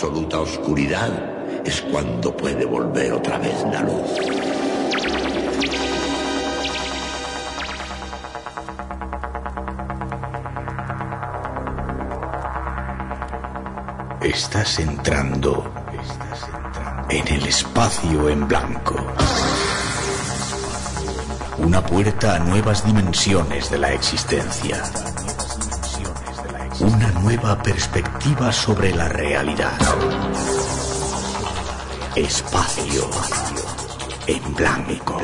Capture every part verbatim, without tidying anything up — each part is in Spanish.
absoluta oscuridad es cuando puede volver otra vez la luz. Estás entrando en el espacio en blanco. Una puerta a nuevas dimensiones de la existencia. Una nueva perspectiva sobre la realidad. Espacio en blanco.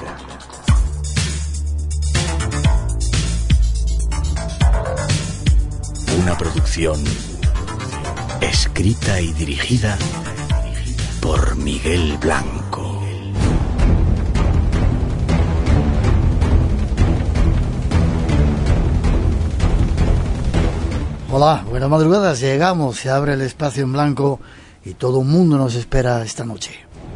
Una producción escrita y dirigida por Miguel Blanco. Hola, buenas madrugadas, llegamos, se abre el espacio en blanco y todo el mundo nos espera esta noche.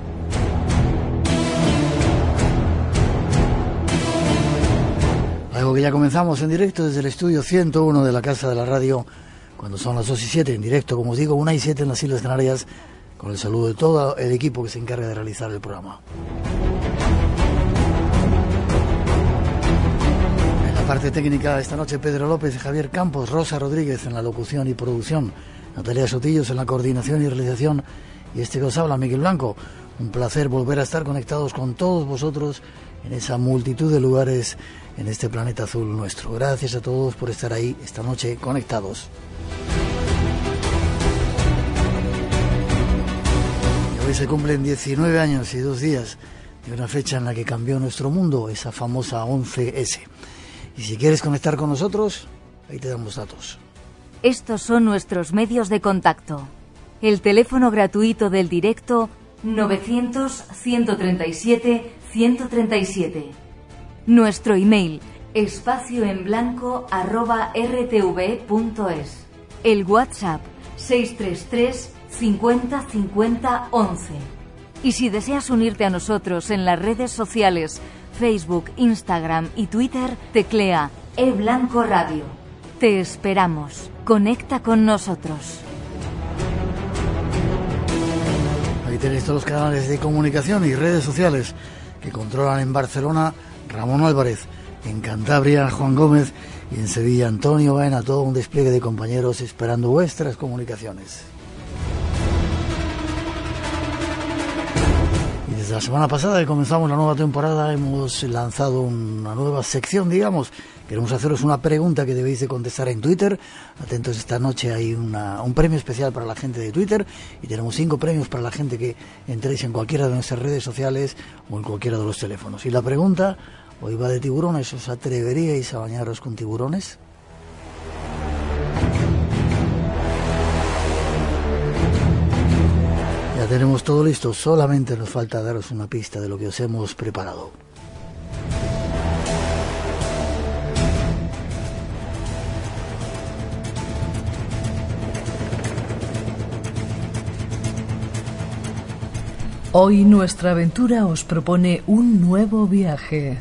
Algo que ya comenzamos en directo desde el estudio ciento uno de la Casa de la Radio, cuando son las dos y siete, en directo, como os digo, una y siete en las Islas Canarias, con el saludo de todo el equipo que se encarga de realizar el programa. Parte técnica esta noche Pedro López, Javier Campos, Rosa Rodríguez en la locución y producción, Natalia Sotillos en la coordinación y realización, y este que os habla, Miguel Blanco. Un placer volver a estar conectados con todos vosotros en esa multitud de lugares en este planeta azul nuestro. Gracias a todos por estar ahí esta noche conectados. Y hoy se cumplen diecinueve años y dos días de una fecha en la que cambió nuestro mundo, esa famosa once ese. Y si quieres conectar con nosotros, ahí te damos datos. Estos son nuestros medios de contacto. El teléfono gratuito del directo novecientos, ciento treinta y siete, ciento treinta y siete. Nuestro email espacioenblanco arroba r t v punto es. El WhatsApp seis tres tres, cincuenta, cincuenta, once. Y si deseas unirte a nosotros en las redes sociales Facebook, Instagram y Twitter, teclea eBlanco Radio. Te esperamos. Conecta con nosotros. Ahí tenéis todos los canales de comunicación y redes sociales que controlan en Barcelona Ramón Álvarez, en Cantabria Juan Gómez y en Sevilla Antonio Baena, todo un despliegue de compañeros esperando vuestras comunicaciones. Desde la semana pasada que comenzamos la nueva temporada hemos lanzado una nueva sección, digamos. Queremos haceros una pregunta que debéis de contestar en Twitter. Atentos, esta noche hay una, un premio especial para la gente de Twitter y tenemos cinco premios para la gente que entréis en cualquiera de nuestras redes sociales o en cualquiera de los teléfonos. Y la pregunta hoy va de tiburones. ¿Os atreveríais a bañaros con tiburones? Ya tenemos todo listo, solamente nos falta daros una pista de lo que os hemos preparado. Hoy nuestra aventura os propone un nuevo viaje.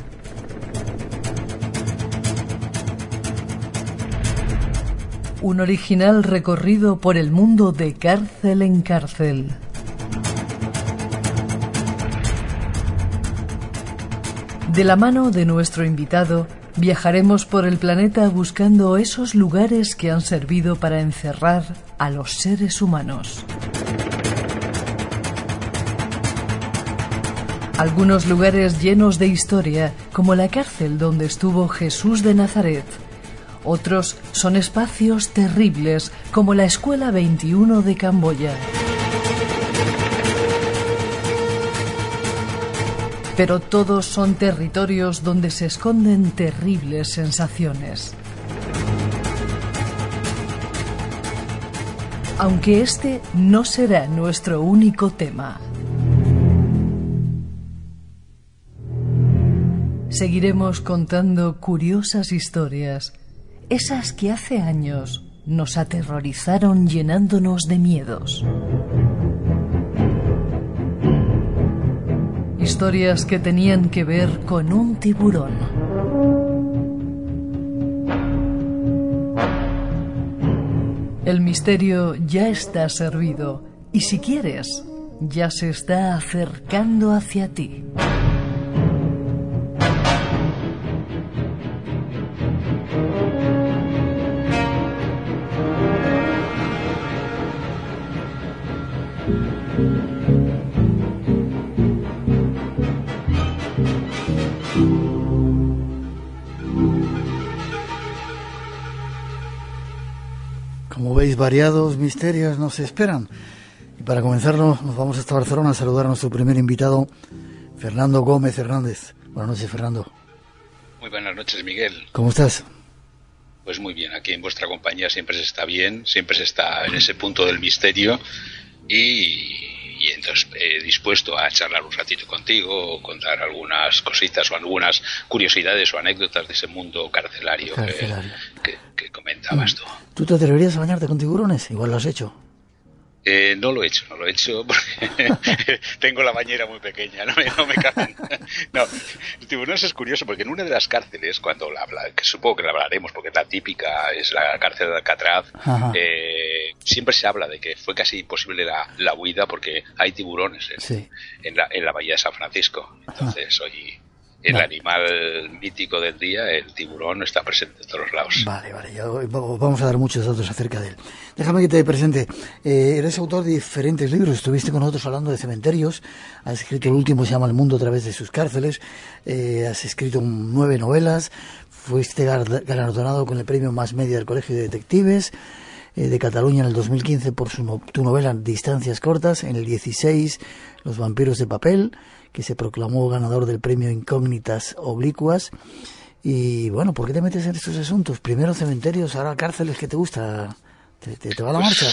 Un original recorrido por el mundo de cárcel en cárcel. De la mano de nuestro invitado, viajaremos por el planeta buscando esos lugares que han servido para encerrar a los seres humanos. Algunos lugares llenos de historia, como la cárcel donde estuvo Jesús de Nazaret. Otros son espacios terribles, como la Escuela veintiuno de Camboya. Pero todos son territorios donde se esconden terribles sensaciones. Aunque este no será nuestro único tema. Seguiremos contando curiosas historias, esas que hace años nos aterrorizaron llenándonos de miedos. Historias que tenían que ver con un tiburón. El misterio ya está servido, Y si quieres, ya se está acercando hacia ti. Como veis, variados misterios nos esperan. Y para comenzarlo, nos vamos hasta Barcelona a saludar a nuestro primer invitado, Fernando Gómez Hernández. Buenas noches, Fernando. Muy buenas noches, Miguel. ¿Cómo estás? Pues muy bien, aquí en vuestra compañía siempre se está bien, siempre se está en ese punto del misterio y, y entonces eh, dispuesto a charlar un ratito contigo, o contar algunas cositas o algunas curiosidades o anécdotas de ese mundo carcelario, carcelario. Que, que, que comentabas tú. ¿Tú te atreverías a bañarte con tiburones? Igual lo has hecho. Eh, no lo he hecho, no lo he hecho porque tengo la bañera muy pequeña, no me, no me caben. No, el tiburones es curioso porque en una de las cárceles, cuando la habla, que supongo que la hablaremos porque la típica es la cárcel de Alcatraz, eh, siempre se habla de que fue casi imposible la, la huida porque hay tiburones en, sí. en, la, en la bahía de San Francisco. Entonces, hoy el vale. animal mítico del día, el tiburón, está presente en todos lados. Vale, vale, ya vamos a dar muchos datos acerca de él. Déjame que te presente. Eh, eres autor de diferentes libros, estuviste con nosotros hablando de cementerios, has escrito el último, se llama El mundo a través de sus cárceles, eh, has escrito nueve novelas, fuiste galardonado con el premio Más Media del Colegio de Detectives eh, de Cataluña en el dos mil quince por su no, tu novela Distancias Cortas, en el dieciséis Los vampiros de papel, que se proclamó ganador del premio Incógnitas Oblicuas. Y bueno, ¿por qué te metes en estos asuntos? Primero cementerios, ahora cárceles, ¿qué te gusta? ¿Te, te, te va la marcha?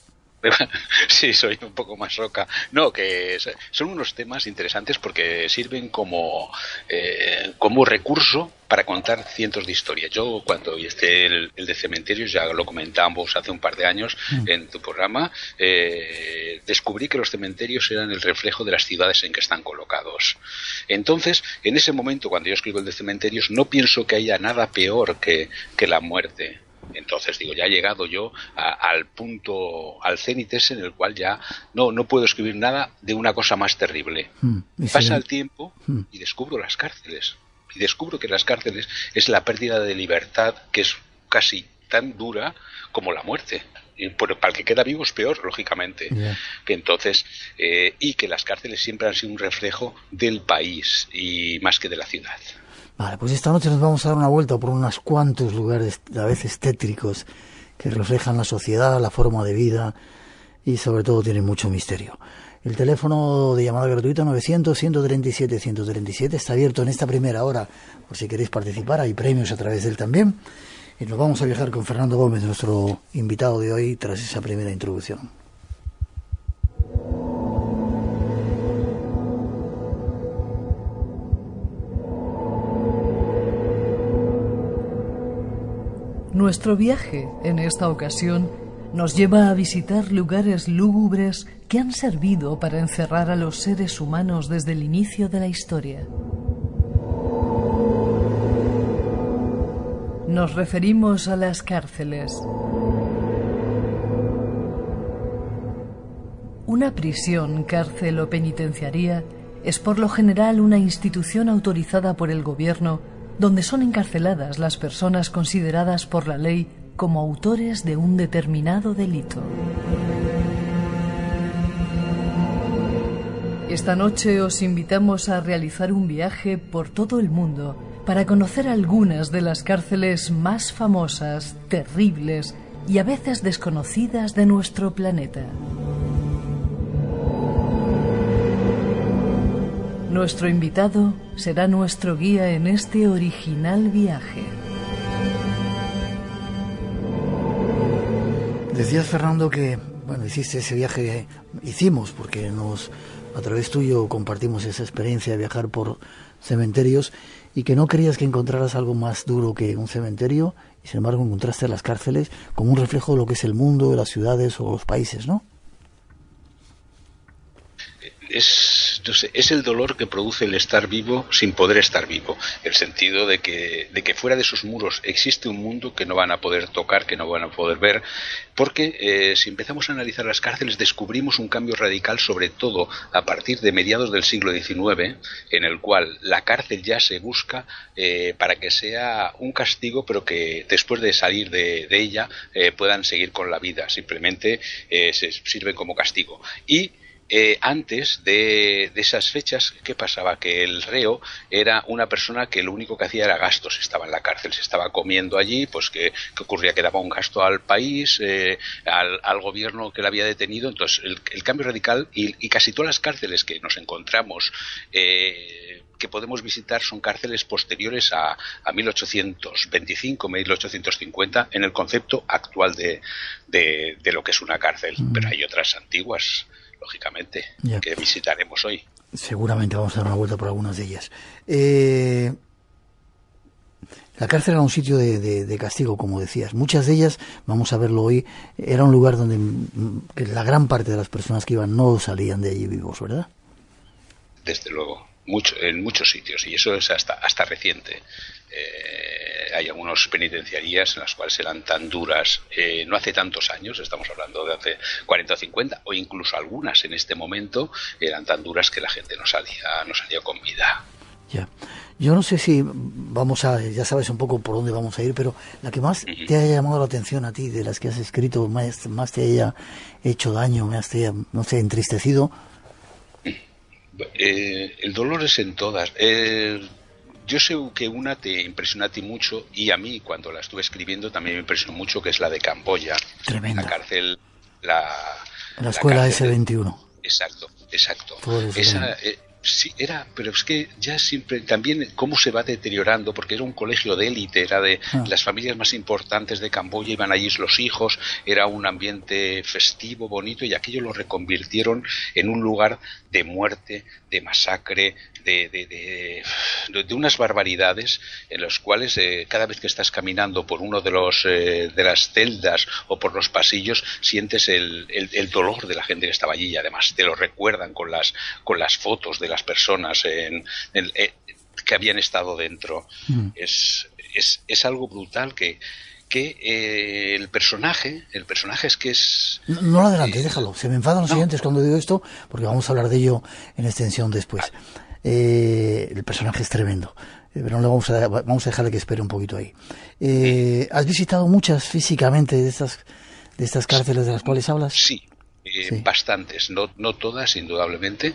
Sí, soy un poco más roca. No, que son unos temas interesantes porque sirven como, eh, como recurso para contar cientos de historias. Yo, cuando hice el, el de cementerios, ya lo comentábamos hace un par de años mm. en tu programa, eh, descubrí que los cementerios eran el reflejo de las ciudades en que están colocados. Entonces, en ese momento, cuando yo escribo el de cementerios, no pienso que haya nada peor que, que la muerte. Entonces digo, ya he llegado yo a, al punto, al cenit ese en el cual ya no, no puedo escribir nada de una cosa más terrible. Mm, Pasa el tiempo mm. y descubro las cárceles. Y descubro que las cárceles es la pérdida de libertad que es casi tan dura como la muerte. Y por, para el que queda vivo es peor, lógicamente. Yeah. Que entonces, eh, y que las cárceles siempre han sido un reflejo del país y más que de la ciudad. Vale, pues esta noche nos vamos a dar una vuelta por unos cuantos lugares, a veces tétricos, que reflejan la sociedad, la forma de vida y sobre todo tienen mucho misterio. El teléfono de llamada gratuita novecientos, ciento treinta y siete, ciento treinta y siete está abierto en esta primera hora, por si queréis participar, hay premios a través de él también. Y nos vamos a viajar con Fernando Gómez, nuestro invitado de hoy, tras esa primera introducción. Nuestro viaje, en esta ocasión, nos lleva a visitar lugares lúgubres que han servido para encerrar a los seres humanos desde el inicio de la historia. Nos referimos a las cárceles. Una prisión, cárcel o penitenciaría es por lo general una institución autorizada por el gobierno donde son encarceladas las personas consideradas por la ley como autores de un determinado delito. Esta noche os invitamos a realizar un viaje por todo el mundo para conocer algunas de las cárceles más famosas, terribles y a veces desconocidas de nuestro planeta. Nuestro invitado será nuestro guía en este original viaje. Decías, Fernando, que bueno, hiciste ese viaje, hicimos, porque nos a través tuyo compartimos esa experiencia de viajar por cementerios y que no creías que encontraras algo más duro que un cementerio y sin embargo encontraste las cárceles como un reflejo de lo que es el mundo, de las ciudades o los países, ¿no? es, no sé, es el dolor que produce el estar vivo sin poder estar vivo. El sentido de que, de que fuera de esos muros existe un mundo que no van a poder tocar, que no van a poder ver, porque eh, si empezamos a analizar las cárceles descubrimos un cambio radical, sobre todo a partir de mediados del siglo diecinueve, en el cual la cárcel ya se busca eh, para que sea un castigo, pero que después de salir de, de ella eh, puedan seguir con la vida. Simplemente eh, se sirve como castigo. Y Eh, antes de, de esas fechas, ¿qué pasaba? Que el reo era una persona que lo único que hacía era gastos, estaba en la cárcel, se estaba comiendo allí, pues que, que ocurría que daba un gasto al país, eh, al, al gobierno que le había detenido. Entonces el, el cambio radical, y, y casi todas las cárceles que nos encontramos eh, que podemos visitar son cárceles posteriores a, a mil ochocientos veinticinco, mil ochocientos cincuenta, en el concepto actual de, de, de lo que es una cárcel. Mm. Pero hay otras antiguas, lógicamente, yeah, que visitaremos hoy. Seguramente vamos a dar una vuelta por algunas de ellas. Eh, la cárcel era un sitio de, de, de castigo, como decías. Muchas de ellas, vamos a verlo hoy, era un lugar donde que la gran parte de las personas que iban no salían de allí vivos, ¿verdad? Desde luego. Mucho, en muchos sitios, y eso es hasta hasta reciente. Eh, hay algunas penitenciarías en las cuales eran tan duras, eh, no hace tantos años, estamos hablando de hace cuarenta o cincuenta, o incluso algunas en este momento eran tan duras que la gente no salía, no salía con vida. Ya. Yo no sé si vamos a, ya sabes un poco por dónde vamos a ir, pero la que más uh-huh. te haya llamado la atención a ti, de las que has escrito, más, más te haya hecho daño, más te haya, no sé, entristecido. Eh, el dolor es en todas. Eh, yo sé que una te impresiona a ti mucho, y a mí cuando la estuve escribiendo también me impresionó mucho, que es la de Camboya. Tremenda. La cárcel, la, la escuela la ese veintiuno. Exacto, exacto. Esa, eh, sí, era, pero es que ya siempre, también cómo se va deteriorando, porque era un colegio de élite, era de ah. las familias más importantes de Camboya, iban allí los hijos, era un ambiente festivo, bonito, y aquello lo reconvirtieron en un lugar de muerte, de masacre, de, de, de, de, de unas barbaridades en las cuales eh, cada vez que estás caminando por uno de los eh, de las celdas o por los pasillos sientes el, el, el dolor de la gente que estaba allí, y además te lo recuerdan con las con las fotos de las personas en, en, en, que habían estado dentro. Mm. Es, es, es algo brutal que que eh, el personaje, el personaje es que es... No, no lo adelante, eh, déjalo. Se me enfadan los no. siguientes cuando digo esto, porque vamos a hablar de ello en extensión después. Ah. Eh, el personaje es tremendo, eh, pero no le vamos a, vamos a dejarle que espere un poquito ahí. Eh, ¿Has visitado muchas físicamente de estas, de estas cárceles de las cuales hablas? Sí. Eh, sí. Bastantes, no, no todas indudablemente,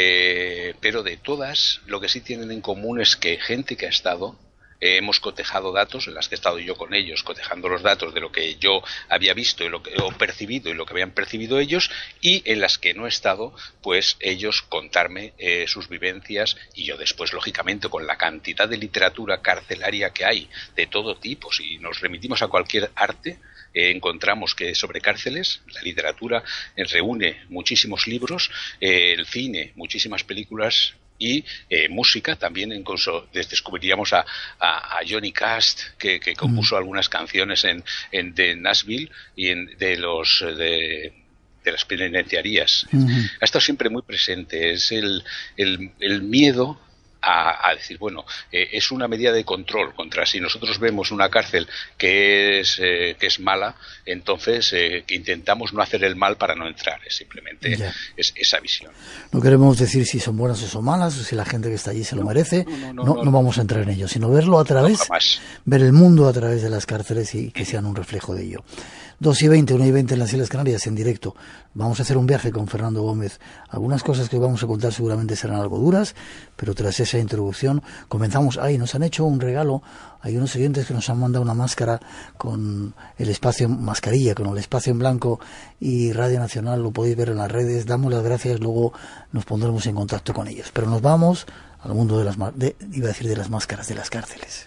eh, pero de todas lo que sí tienen en común es que gente que ha estado, eh, hemos cotejado datos, en las que he estado yo con ellos, cotejando los datos de lo que yo había visto y lo que, o percibido y lo que habían percibido ellos, y en las que no he estado, pues ellos contarme eh, sus vivencias, y yo después, lógicamente, con la cantidad de literatura carcelaria que hay, de todo tipo, si nos remitimos a cualquier arte, Eh, encontramos que sobre cárceles la literatura eh, reúne muchísimos libros, eh, el cine, muchísimas películas, y eh, música también. Incluso descubriríamos a, a, a Johnny Cash, que, que compuso mm. algunas canciones en, en de Nashville y en, de los de de las penitenciarías. Mm-hmm. Ha estado siempre muy presente. Es el, el, el miedo A, a decir, bueno, eh, es una medida de control contra, si nosotros vemos una cárcel que es eh, que es mala, entonces eh, que intentamos no hacer el mal para no entrar. Es simplemente yeah. es, esa visión. No queremos decir si son buenas o son malas, o si la gente que está allí se lo no, merece. No, no, no, no, no, no vamos a entrar en ello, sino verlo a través, no, ver el mundo a través de las cárceles y que sean un reflejo de ello. dos y veinte, una y veinte en las Islas Canarias, en directo. Vamos a hacer un viaje con Fernando Gómez. Algunas cosas que vamos a contar seguramente serán algo duras, pero tras esa introducción comenzamos. Ay, nos han hecho un regalo. Hay unos oyentes que nos han mandado una máscara con el espacio, mascarilla, con el espacio en blanco, y Radio Nacional, lo podéis ver en las redes. Damos las gracias, luego nos pondremos en contacto con ellos. Pero nos vamos al mundo de las, de, iba a decir de las máscaras, de las cárceles.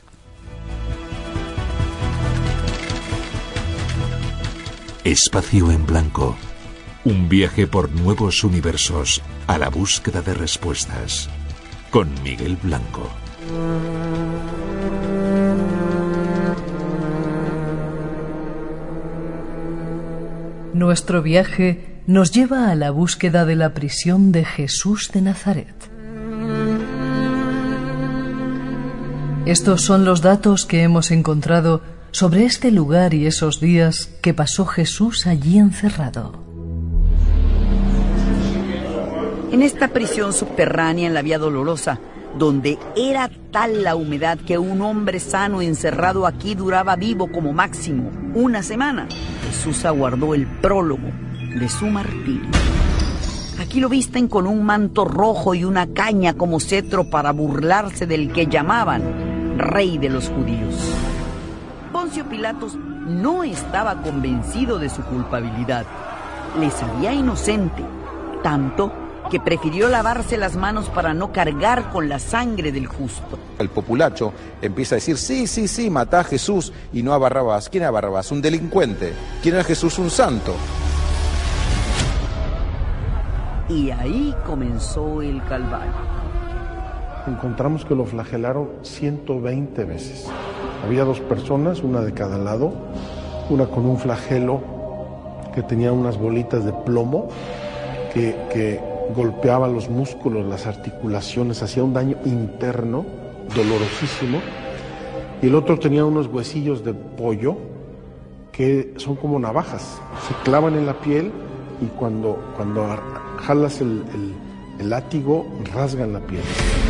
Espacio en blanco. Un viaje por nuevos universos a la búsqueda de respuestas. Con Miguel Blanco. Nuestro viaje nos lleva a la búsqueda de la prisión de Jesús de Nazaret. Estos son los datos que hemos encontrado sobre este lugar y esos días que pasó Jesús allí encerrado. En esta prisión subterránea en la Vía Dolorosa, donde era tal la humedad que un hombre sano encerrado aquí duraba vivo como máximo una semana, Jesús aguardó el prólogo de su martirio. Aquí lo visten con un manto rojo y una caña como cetro para burlarse del que llamaban Rey de los Judíos. Poncio Pilatos no estaba convencido de su culpabilidad. Le sabía inocente, tanto que prefirió lavarse las manos para no cargar con la sangre del justo. El populacho empieza a decir, sí, sí, sí, matá a Jesús y no a Barrabás. ¿Quién era Barrabás? Un delincuente. ¿Quién era Jesús? Un santo. Y ahí comenzó el calvario. Encontramos que lo flagelaron ciento veinte veces. Había dos personas, una de cada lado, una con un flagelo que tenía unas bolitas de plomo que... que golpeaba los músculos, las articulaciones, hacía un daño interno dolorosísimo, y el otro tenía unos huesillos de pollo que son como navajas, se clavan en la piel y cuando, cuando jalas el, el, el látigo rasgan la piel.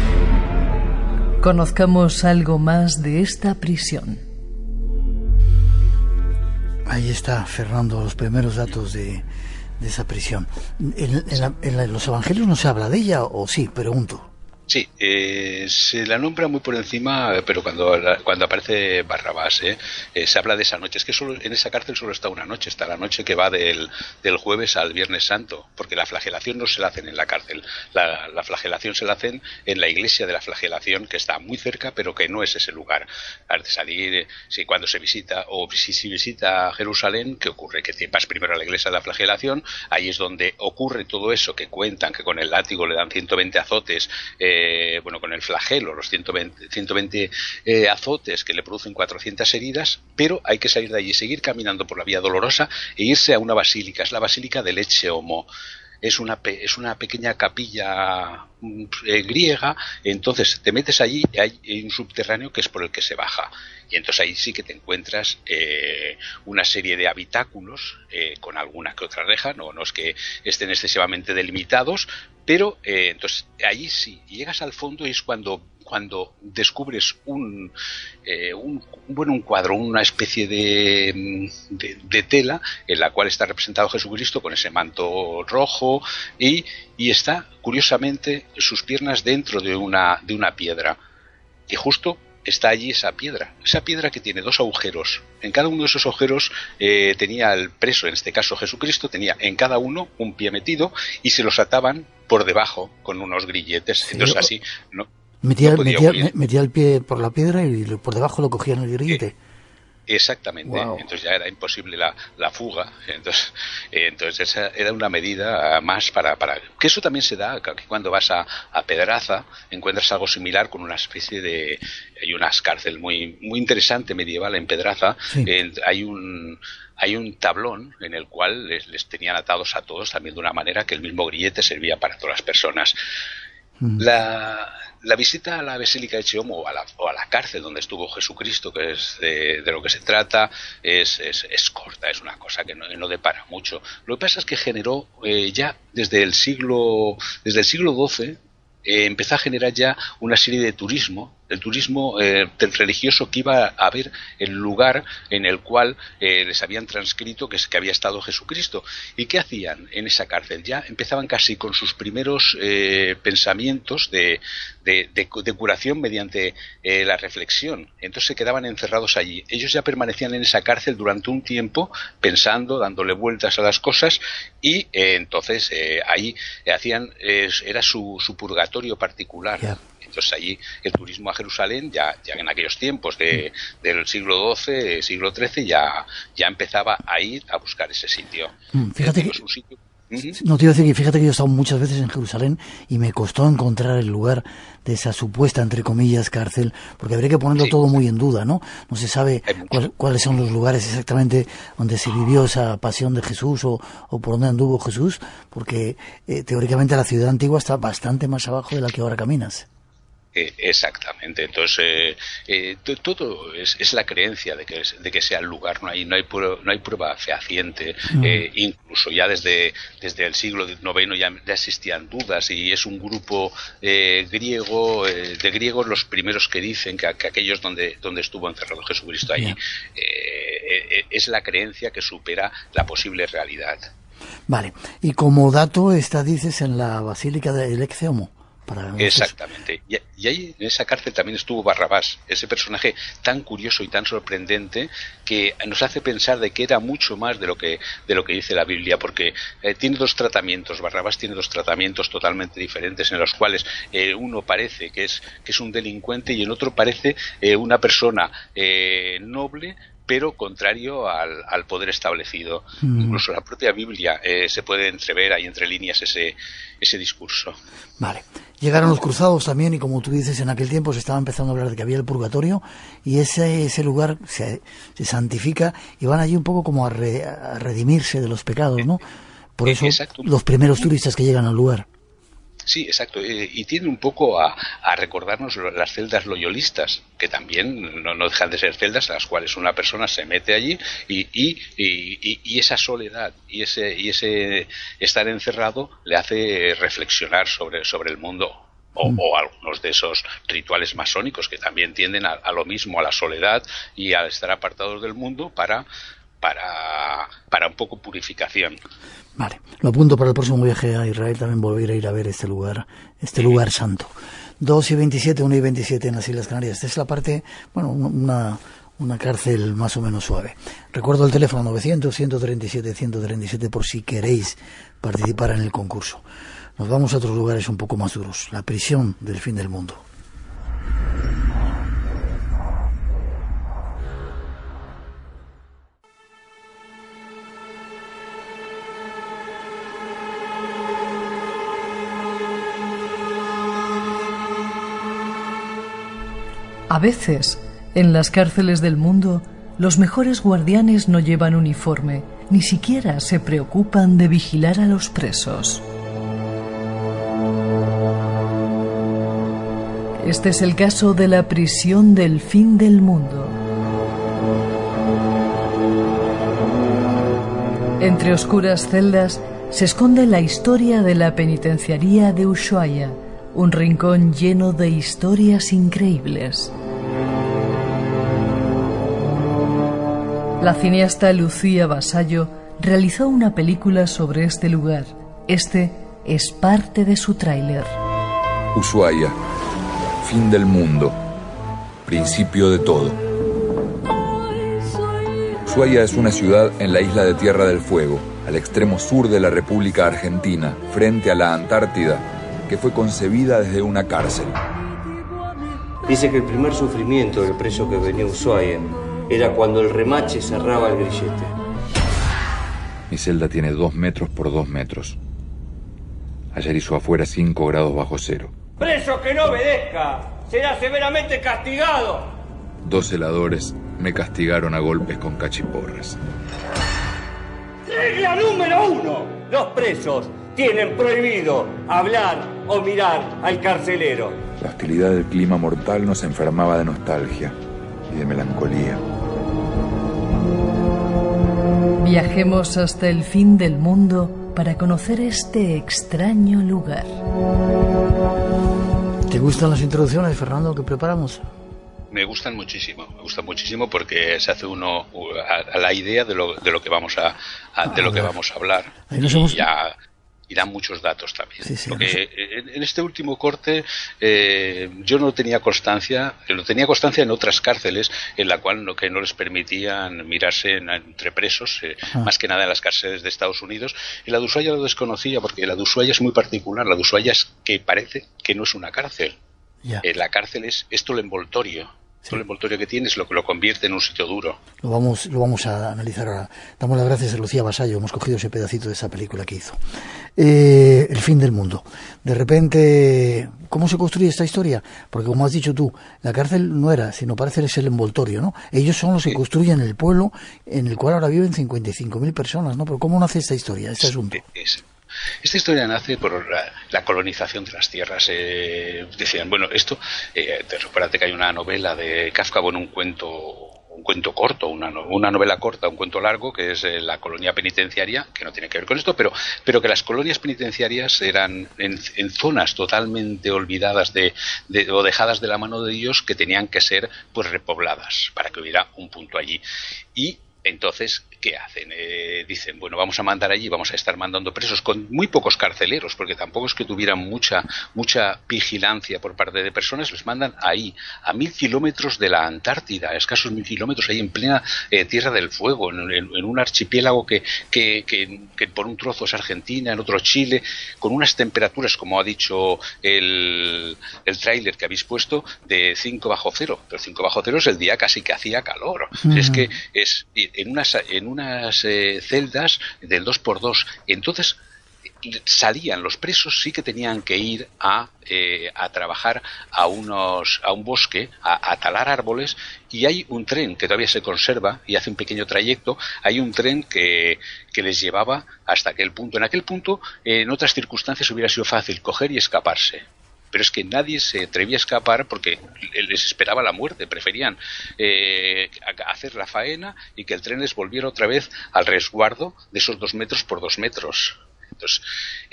Conozcamos algo más de esta prisión. Ahí está, Fernando, los primeros datos de de esa prisión. ¿En, en, la, en, la, en los evangelios no se habla de ella o sí? Pregunto. Sí, eh, se la nombra muy por encima, pero cuando cuando aparece Barrabás, eh, eh, se habla de esa noche. Es que solo en esa cárcel solo está una noche, está la noche que va del, del jueves al Viernes Santo, porque la flagelación no se la hacen en la cárcel, la, la flagelación se la hacen en la iglesia de la flagelación, que está muy cerca, pero que no es ese lugar. Al salir, eh, sí, cuando se visita, o si se visita Jerusalén, ¿qué ocurre? Que vas primero a la iglesia de la flagelación, ahí es donde ocurre todo eso que cuentan, que con el látigo le dan ciento veinte azotes, eh, Eh, bueno, con el flagelo, los ciento veinte eh, azotes que le producen cuatrocientas heridas, pero hay que salir de allí, seguir caminando por la Vía Dolorosa e irse a una basílica, es la basílica del Ecce Homo. Es una, pe es una pequeña capilla eh, griega, entonces te metes allí y hay, hay un subterráneo que es por el que se baja. Y entonces ahí sí que te encuentras eh, una serie de habitáculos eh, con alguna que otra reja, no, no es que estén excesivamente delimitados, pero eh, entonces allí sí, llegas al fondo y es cuando cuando descubres un, eh, un, bueno, un cuadro, una especie de, de, de tela en la cual está representado Jesucristo con ese manto rojo y, y está, curiosamente, sus piernas dentro de una, de una piedra. Y justo está allí esa piedra, esa piedra que tiene dos agujeros. En cada uno de esos agujeros eh, tenía el preso, en este caso Jesucristo, tenía en cada uno un pie metido y se los ataban por debajo con unos grilletes. Sí, entonces así no... Metía, no metía, metía el pie por la piedra y por debajo lo cogían el grillete. Eh, exactamente, wow. Entonces ya era imposible la, la fuga. Entonces, eh, entonces esa era una medida más para, para... Que eso también se da, que cuando vas a, a Pedraza encuentras algo similar con una especie de... Hay una cárcel muy, muy interesante medieval en Pedraza. Sí. Eh, hay un... Hay un tablón en el cual les, les tenían atados a todos también de una manera que el mismo grillete servía para todas las personas. Mm. La... La visita a la Basílica de Ecce Homo o a la, o a la cárcel donde estuvo Jesucristo, que es de, de lo que se trata, es, es, es corta, es una cosa que no, no depara mucho. Lo que pasa es que generó eh, ya desde el siglo desde el siglo doce eh, empezó a generar ya una serie de turismo, el turismo eh, del religioso que iba a ver el lugar en el cual eh, les habían transcrito que, que había estado Jesucristo. ¿Y qué hacían en esa cárcel? Ya empezaban casi con sus primeros eh, pensamientos de, de, de, de curación mediante eh, la reflexión. Entonces se quedaban encerrados allí. Ellos ya permanecían en esa cárcel durante un tiempo pensando, dándole vueltas a las cosas y eh, entonces eh, ahí hacían, eh, era su, su purgatorio particular. Yeah. Entonces allí el turismo a Jerusalén ya, ya en aquellos tiempos de, del siglo doce, siglo trece ya, ya empezaba a ir a buscar ese sitio. Mm, fíjate que es un sitio No te iba a decir que fíjate que yo he estado muchas veces en Jerusalén y me costó encontrar el lugar de esa supuesta, entre comillas, cárcel, porque habría que ponerlo sí. todo muy en duda, ¿no? No se sabe cuál, cuáles son los lugares exactamente donde se vivió esa pasión de Jesús o, o por dónde anduvo Jesús, porque eh, teóricamente la ciudad antigua está bastante más abajo de la que ahora caminas. Eh, exactamente, entonces eh, eh, todo es, es la creencia de que, de que sea el lugar, no hay no hay, prueba, no hay prueba fehaciente, mm. eh, incluso ya desde, desde el siglo noveno ya, ya existían dudas y es un grupo eh, griego, eh, de griegos los primeros que dicen que, que aquellos donde, donde estuvo encerrado Jesucristo allí, yeah. eh, eh, es la creencia que supera la posible realidad. Vale, y como dato está, dices, en la Basílica del Ecce-Homo. Exactamente, y, y ahí en esa cárcel también estuvo Barrabás, ese personaje tan curioso y tan sorprendente que nos hace pensar de que era mucho más de lo que de lo que dice la Biblia, porque eh, tiene dos tratamientos, Barrabás tiene dos tratamientos totalmente diferentes en los cuales eh, uno parece que es que es un delincuente y el otro parece eh, una persona eh, noble, pero contrario al, al poder establecido. Mm. Incluso la propia Biblia eh, se puede entrever ahí entre líneas ese, ese discurso. Vale. Llegaron los cruzados también y como tú dices, en aquel tiempo se estaba empezando a hablar de que había el purgatorio y ese, ese lugar se, se santifica y van allí un poco como a, re, a redimirse de los pecados, ¿no? Por eso Exacto. Los primeros turistas que llegan al lugar. Sí, exacto, eh, y tiene un poco a, a recordarnos las celdas loyolistas, que también no, no dejan de ser celdas a las cuales una persona se mete allí y, y, y, y esa soledad y ese, y ese estar encerrado le hace reflexionar sobre, sobre el mundo. O, mm. o algunos de esos rituales masónicos que también tienden a, a lo mismo, a la soledad y a estar apartados del mundo para... Para, para un poco purificación. Vale, lo apunto para el próximo viaje a Israel, también volver a ir a ver este lugar, este sí. lugar santo. dos y veintisiete, uno y veintisiete en las Islas Canarias. Esta es la parte, bueno, una, una cárcel más o menos suave. Recuerdo el teléfono novecientos, ciento treinta y siete, ciento treinta y siete por si queréis participar en el concurso. Nos vamos a otros lugares un poco más duros, la prisión del fin del mundo. A veces, en las cárceles del mundo, los mejores guardianes no llevan uniforme, ni siquiera se preocupan de vigilar a los presos. Este es el caso de la prisión del fin del mundo. Entre oscuras celdas se esconde la historia de la penitenciaría de Ushuaia, un rincón lleno de historias increíbles. La cineasta Lucía Basallo realizó una película sobre este lugar. Este es parte de su tráiler. Ushuaia, fin del mundo, principio de todo. Ushuaia es una ciudad en la isla de Tierra del Fuego, al extremo sur de la República Argentina, frente a la Antártida, que fue concebida desde una cárcel. Dice que el primer sufrimiento del preso que venía a Ushuaia era cuando el remache cerraba el grillete. Mi celda tiene dos metros por dos metros. Ayer hizo afuera cinco grados bajo cero. ¡Preso que no obedezca será severamente castigado! Dos celadores me castigaron a golpes con cachiporras. Regla número uno. Los presos tienen prohibido hablar o mirar al carcelero. La hostilidad del clima mortal nos enfermaba de nostalgia y de melancolía. Viajemos hasta el fin del mundo para conocer este extraño lugar. ¿Te gustan las introducciones, Fernando, que preparamos? Me gustan muchísimo, me gustan muchísimo porque se hace uno a, a la idea de lo, de lo que vamos a, a de lo que vamos a hablar. Ahí nos hemos... y ya y dan muchos datos también. Sí, sí, porque no sé. en, en este último corte eh, yo no tenía constancia, lo tenía constancia en otras cárceles en la cual no, que no les permitían mirarse en, entre presos, eh, ah. más que nada en las cárceles de Estados Unidos. Y la de Ushuaia lo desconocía porque la de Ushuaia es muy particular. La de Ushuaia es que parece que no es una cárcel. Yeah. Eh, la cárcel es, es todo el envoltorio. Sí. Todo el envoltorio que tiene es lo que lo convierte en un sitio duro. Lo vamos, lo vamos a analizar ahora. Damos las gracias a Lucía Vasallo, hemos cogido ese pedacito de esa película que hizo. Eh, el fin del mundo. De repente, ¿cómo se construye esta historia? Porque como has dicho tú, la cárcel no era, sino parece ser el envoltorio, ¿no? Ellos son los que sí. construyen el pueblo en el cual ahora viven cincuenta y cinco mil personas, ¿no? Pero ¿cómo nace esta historia, este asunto? Es, Esta historia nace por la, la colonización de las tierras. Eh, decían, bueno, esto, eh, te recuérdate que hay una novela de Kafka, bueno, un cuento, un cuento corto, una, una novela corta, un cuento largo, que es eh, la colonia penitenciaria, que no tiene que ver con esto, pero, pero que las colonias penitenciarias eran en, en zonas totalmente olvidadas de, de, o dejadas de la mano de Dios, que tenían que ser pues repobladas para que hubiera un punto allí. Y entonces, ¿qué hacen? Eh, dicen, bueno, vamos a mandar allí, vamos a estar mandando presos con muy pocos carceleros, porque tampoco es que tuvieran mucha mucha vigilancia por parte de personas, les mandan ahí, a mil kilómetros de la Antártida, a escasos mil kilómetros, ahí en plena eh, Tierra del Fuego, en, en, en un archipiélago que, que, que, que por un trozo es Argentina, en otro Chile, con unas temperaturas, como ha dicho el, el tráiler que habéis puesto, de cinco bajo cero, pero cinco bajo cero es el día casi que hacía calor, mm. es que es en unas, en unas eh, celdas del dos por dos. Entonces salían los presos, sí que tenían que ir a, eh, a trabajar a unos a un bosque, a, a talar árboles, y hay un tren que todavía se conserva y hace un pequeño trayecto. Hay un tren que, que les llevaba hasta aquel punto. En aquel punto, eh, en otras circunstancias hubiera sido fácil coger y escaparse. Pero es que nadie se atrevía a escapar porque les esperaba la muerte. Preferían eh, hacer la faena y que el tren les volviera otra vez al resguardo de esos dos metros por dos metros. Entonces,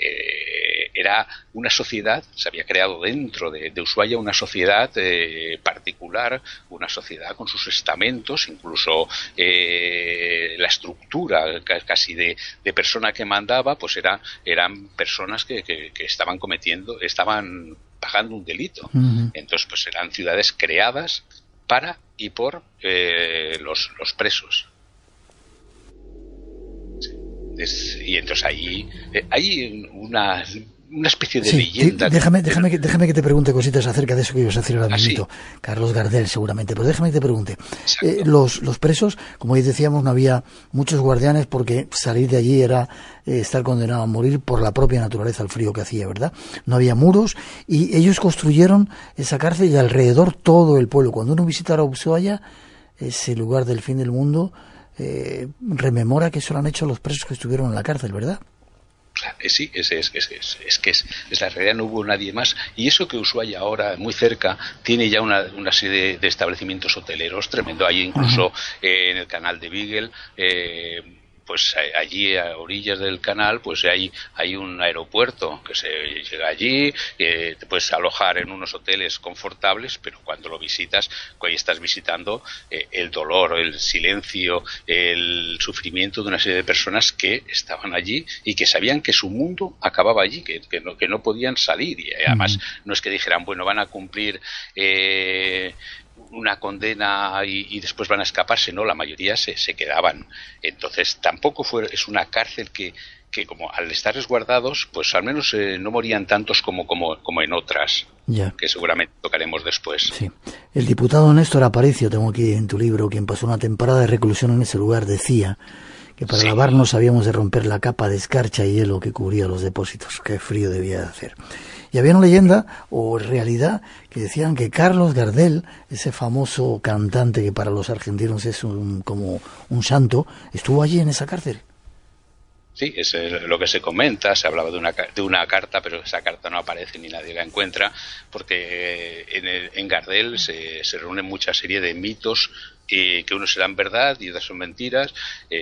eh, era una sociedad, se había creado dentro de, de Ushuaia una sociedad eh, particular, una sociedad con sus estamentos, incluso eh, la estructura casi de, de persona que mandaba, pues era, eran personas que, que, que estaban cometiendo, estaban pagando un delito. Uh-huh. Entonces, pues eran ciudades creadas para y por eh, los, los presos. Y entonces ahí eh, hay una, una especie de sí, leyenda. Déjame, déjame, que, déjame que te pregunte cositas acerca de eso que ibas a decir ahora mismo. ¿Ah, sí? Carlos Gardel, seguramente. Pero déjame que te pregunte. Eh, los, los presos, como ya decíamos, no había muchos guardianes porque salir de allí era eh, estar condenado a morir por la propia naturaleza, el frío que hacía, ¿verdad? No había muros y ellos construyeron esa cárcel y alrededor todo el pueblo. Cuando uno visitara Ushuaia, ese lugar del fin del mundo, Eh, rememora que eso lo han hecho los presos que estuvieron en la cárcel, ¿verdad? Claro, sí, es, es, es, es, es que es, es la realidad, no hubo nadie más. Y eso que Ushuaia ahora, muy cerca, tiene ya una, una serie de, de establecimientos hoteleros tremendo. Hay incluso uh-huh. eh, en el canal de Beagle, eh, pues allí a orillas del canal pues hay hay un aeropuerto que se llega allí, eh, te puedes alojar en unos hoteles confortables, pero cuando lo visitas, ahí estás visitando eh, el dolor, el silencio, el sufrimiento de una serie de personas que estaban allí y que sabían que su mundo acababa allí, que, que, no, que no podían salir, y además uh-huh. no es que dijeran, bueno, van a cumplir eh, una condena y, y después van a escaparse, no, la mayoría se, se quedaban. Entonces tampoco fue, es una cárcel que, que como al estar resguardados, pues al menos eh, no morían tantos como, como, como en otras, ya. que seguramente tocaremos después. Sí. El diputado Néstor Aparicio, tengo aquí en tu libro, quien pasó una temporada de reclusión en ese lugar, decía que para sí. lavarnos habíamos de romper la capa de escarcha y hielo que cubría los depósitos. Qué frío debía de hacer. Y había una leyenda o realidad que decían que Carlos Gardel, ese famoso cantante que para los argentinos es un, como un santo, estuvo allí en esa cárcel. Sí, es lo que se comenta, se hablaba de una, de una carta, pero esa carta no aparece ni nadie la encuentra, porque en, el, en Gardel se, se reúnen mucha serie de mitos, eh, que unos serán verdad y otros son mentiras.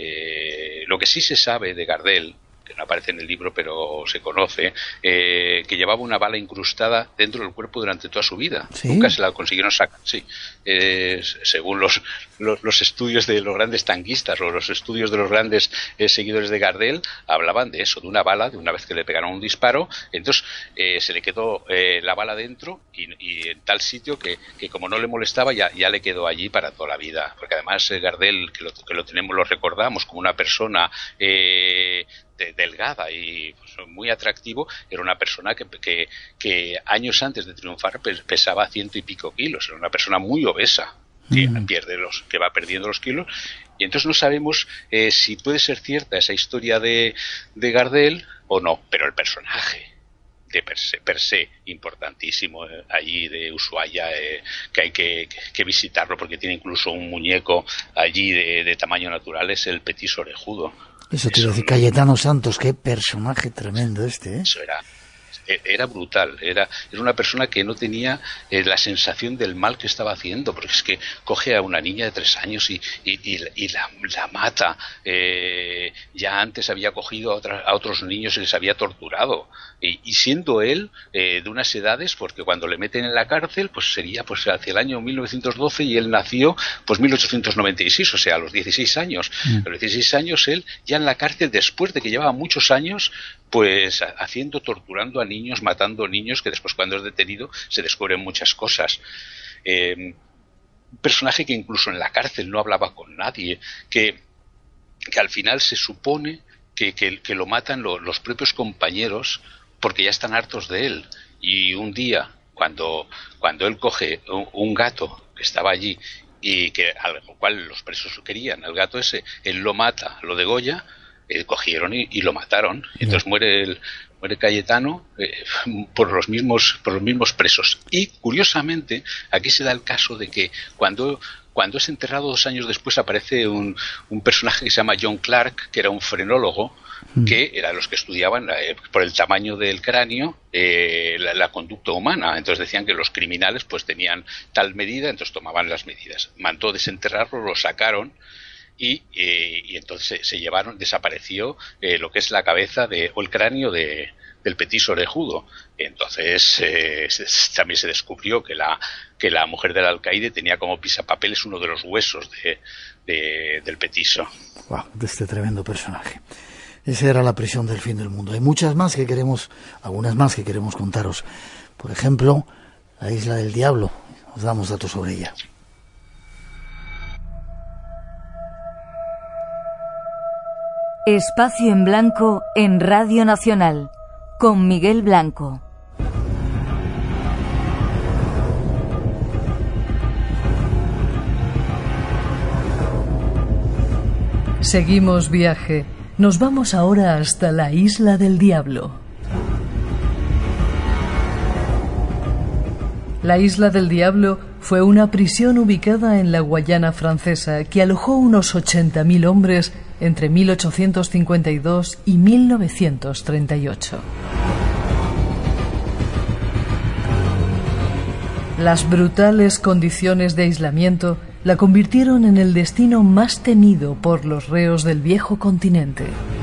Eh, lo que sí se sabe de Gardel, que no aparece en el libro pero se conoce, eh, que llevaba una bala incrustada dentro del cuerpo durante toda su vida. ¿Sí? Nunca se la consiguieron sacar, sí. Eh, según los, los, los estudios de los grandes tanquistas o los estudios de los grandes eh, seguidores de Gardel, hablaban de eso, de una bala, de una vez que le pegaron un disparo, entonces eh, se le quedó eh, la bala dentro y, y en tal sitio que, que como no le molestaba ya, ya le quedó allí para toda la vida, porque además eh, Gardel, que lo, que lo tenemos, lo recordamos como una persona eh, de, delgada y pues, muy atractivo, era una persona que, que, que años antes de triunfar pesaba ciento y pico kilos, era una persona muy obesa, que mm. pierde los, que va perdiendo los kilos, y entonces no sabemos eh, si puede ser cierta esa historia de, de Gardel o no, pero el personaje de per se, per se importantísimo eh, allí de Ushuaia, eh, que hay que, que visitarlo porque tiene incluso un muñeco allí de, de tamaño natural, es el Petit Orejudo. Eso te iba a decir, Cayetano Santos, qué personaje tremendo este, ¿eh? Eso era, era brutal, era, era una persona que no tenía eh, la sensación del mal que estaba haciendo, porque es que coge a una niña de tres años y, y, y, y la, la mata, eh, ya antes había cogido a, otra, a otros niños y les había torturado, y, y siendo él eh, de unas edades, porque cuando le meten en la cárcel, pues sería pues hacia el año mil novecientos doce y él nació pues mil ochocientos noventa y seis, o sea, a los dieciséis años. Mm. A los dieciséis años él ya en la cárcel, después de que llevaba muchos años pues haciendo, torturando a niños, matando niños, que después cuando es detenido se descubren muchas cosas. Eh, un personaje que incluso en la cárcel no hablaba con nadie, que, que al final se supone que, que, que lo matan lo, los propios compañeros porque ya están hartos de él. Y un día, cuando, cuando él coge un, un gato que estaba allí y que al cual los presos querían, el gato ese, él lo mata, lo degolla, Eh, cogieron y, y lo mataron. Entonces muere el, muere Cayetano eh, por los mismos por los mismos presos. Y curiosamente aquí se da el caso de que cuando cuando es enterrado dos años después aparece un, un personaje que se llama John Clark, que era un frenólogo, mm. que era los que estudiaban eh, por el tamaño del cráneo eh, la, la conducta humana. Entonces decían que los criminales pues tenían tal medida, entonces tomaban las medidas. Mandó desenterrarlo, lo sacaron. Y, eh, y entonces se, se llevaron, desapareció eh, lo que es la cabeza de, o el cráneo de, del Petit Orejudo. Entonces eh, se, también se descubrió que la, que la mujer del alcaide tenía como pisapapeles uno de los huesos de, de, del petiso. Wow, de este tremendo personaje. Esa era la prisión del fin del mundo. Hay muchas más que queremos, algunas más que queremos contaros. Por ejemplo, la Isla del Diablo. Os damos datos sobre ella. Espacio en Blanco en Radio Nacional, con Miguel Blanco. Seguimos viaje. Nos vamos ahora hasta la Isla del Diablo. La Isla del Diablo fue una prisión ubicada en la Guayana Francesa que alojó unos ochenta mil hombres entre mil ochocientos cincuenta y dos y mil novecientos treinta y ocho. Las brutales condiciones de aislamiento la convirtieron en el destino más temido por los reos del viejo continente.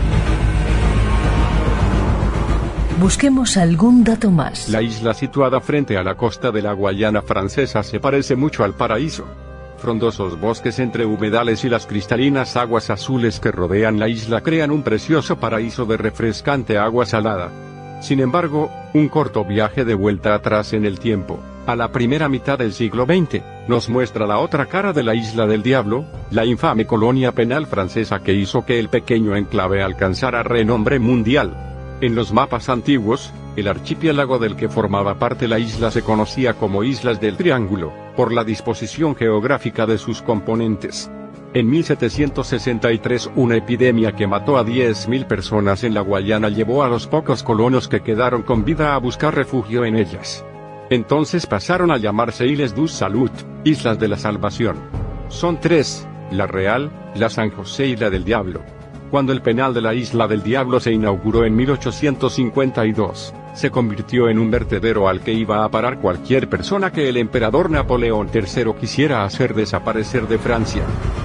Busquemos algún dato más. La isla situada frente a la costa de la Guayana Francesa se parece mucho al paraíso. Frondosos bosques entre humedales y las cristalinas aguas azules que rodean la isla crean un precioso paraíso de refrescante agua salada. Sin embargo, un corto viaje de vuelta atrás en el tiempo, a la primera mitad del siglo veinte, nos muestra la otra cara de la Isla del Diablo, la infame colonia penal francesa que hizo que el pequeño enclave alcanzara renombre mundial. En los mapas antiguos, el archipiélago del que formaba parte la isla se conocía como Islas del Triángulo, por la disposición geográfica de sus componentes. En mil setecientos sesenta y tres, una epidemia que mató a diez mil personas en la Guayana llevó a los pocos colonos que quedaron con vida a buscar refugio en ellas. Entonces pasaron a llamarse Îles du Salut, Islas de la Salvación. Son tres: la Real, la San José y la del Diablo. Cuando el penal de la Isla del Diablo se inauguró en mil ochocientos cincuenta y dos, se convirtió en un vertedero al que iba a parar cualquier persona que el emperador Napoleón tercero quisiera hacer desaparecer de Francia.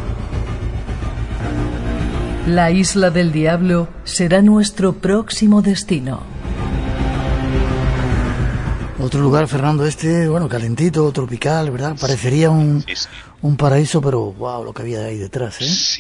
La Isla del Diablo será nuestro próximo destino. Otro lugar, Fernando, este, bueno, calentito, tropical, ¿verdad? Parecería un, sí, sí. un paraíso, pero wow, lo que había ahí detrás, ¿eh? Sí.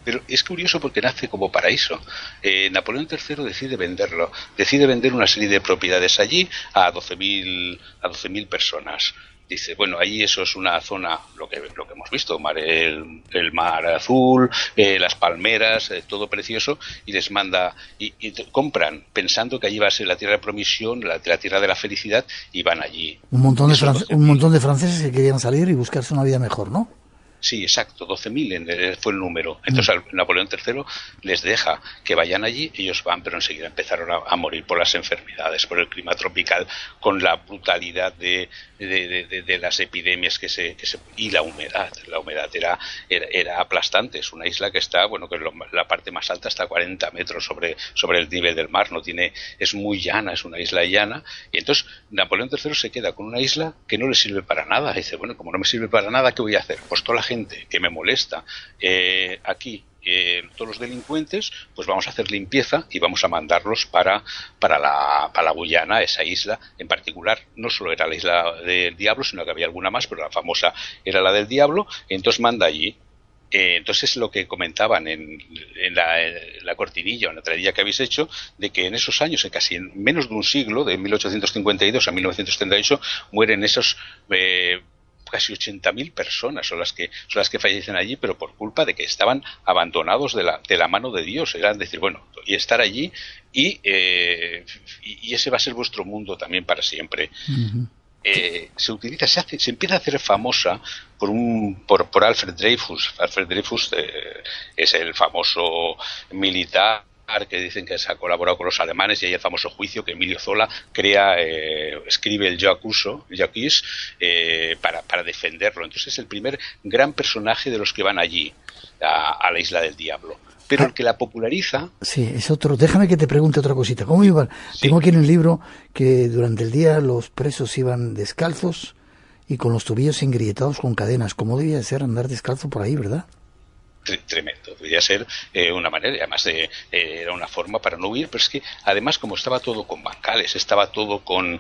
Pero es curioso porque nace como paraíso. Eh, Napoleón tercero decide venderlo, decide vender una serie de propiedades allí a doce mil a doce mil personas. Dice, bueno, ahí eso es una zona, lo que lo que hemos visto, mar, el, el mar azul, eh, las palmeras, eh, todo precioso, y les manda, y, y compran, pensando que allí va a ser la tierra de promisión, la, la tierra de la felicidad, y van allí. Un montón, de france- un montón de franceses que querían salir y buscarse una vida mejor, ¿no? Sí, exacto, doce mil fue el número. Entonces Napoleón tercero les deja que vayan allí, ellos van, pero enseguida empezaron a, a morir por las enfermedades, por el clima tropical, con la brutalidad de, de, de, de las epidemias que se, que se y la humedad. La humedad era, era, era aplastante. Es una isla que está, bueno, que lo, la parte más alta está a cuarenta metros sobre, sobre el nivel del mar, no tiene, es muy llana, es una isla llana. Y entonces Napoleón tercero se queda con una isla que no le sirve para nada. Y dice, bueno, como no me sirve para nada, ¿qué voy a hacer? Pues toda la gente que me molesta eh, aquí, eh, todos los delincuentes, pues vamos a hacer limpieza y vamos a mandarlos para, para, la, para la Guyana, esa isla en particular. No solo era la isla del Diablo, sino que había alguna más, pero la famosa era la del Diablo. Entonces manda allí. Eh, entonces lo que comentaban en, en, la, en la cortinilla, en la traducción que habéis hecho, de que en esos años, en casi en menos de un siglo, de mil ochocientos cincuenta y dos a mil novecientos setenta y ocho, mueren esos eh, casi ochenta mil personas son las que son las que fallecen allí, pero por culpa de que estaban abandonados de la de la mano de Dios. Era decir, bueno, y estar allí y, eh, y, y ese va a ser vuestro mundo también para siempre. Uh-huh. Eh, se utiliza, se hace, se empieza a hacer famosa por un por, por Alfred Dreyfus. Alfred Dreyfus eh, es el famoso militar que dicen que se ha colaborado con los alemanes, y hay el famoso juicio que Emilio Zola crea, eh, escribe el Yo acuso, el J'accuse, eh, para, para defenderlo. Entonces es el primer gran personaje de los que van allí, a, a la Isla del Diablo. Pero ah, el que la populariza... Sí, es otro. Déjame que te pregunte otra cosita. ¿Cómo iban? Sí. Tengo aquí en el libro que durante el día los presos iban descalzos y con los tobillos engrietados con cadenas. ¿Cómo debía ser andar descalzo por ahí, verdad? Tremendo, debería ser eh, una manera, y además eh, eh, era una forma para no huir, pero es que además como estaba todo con bancales, estaba todo con,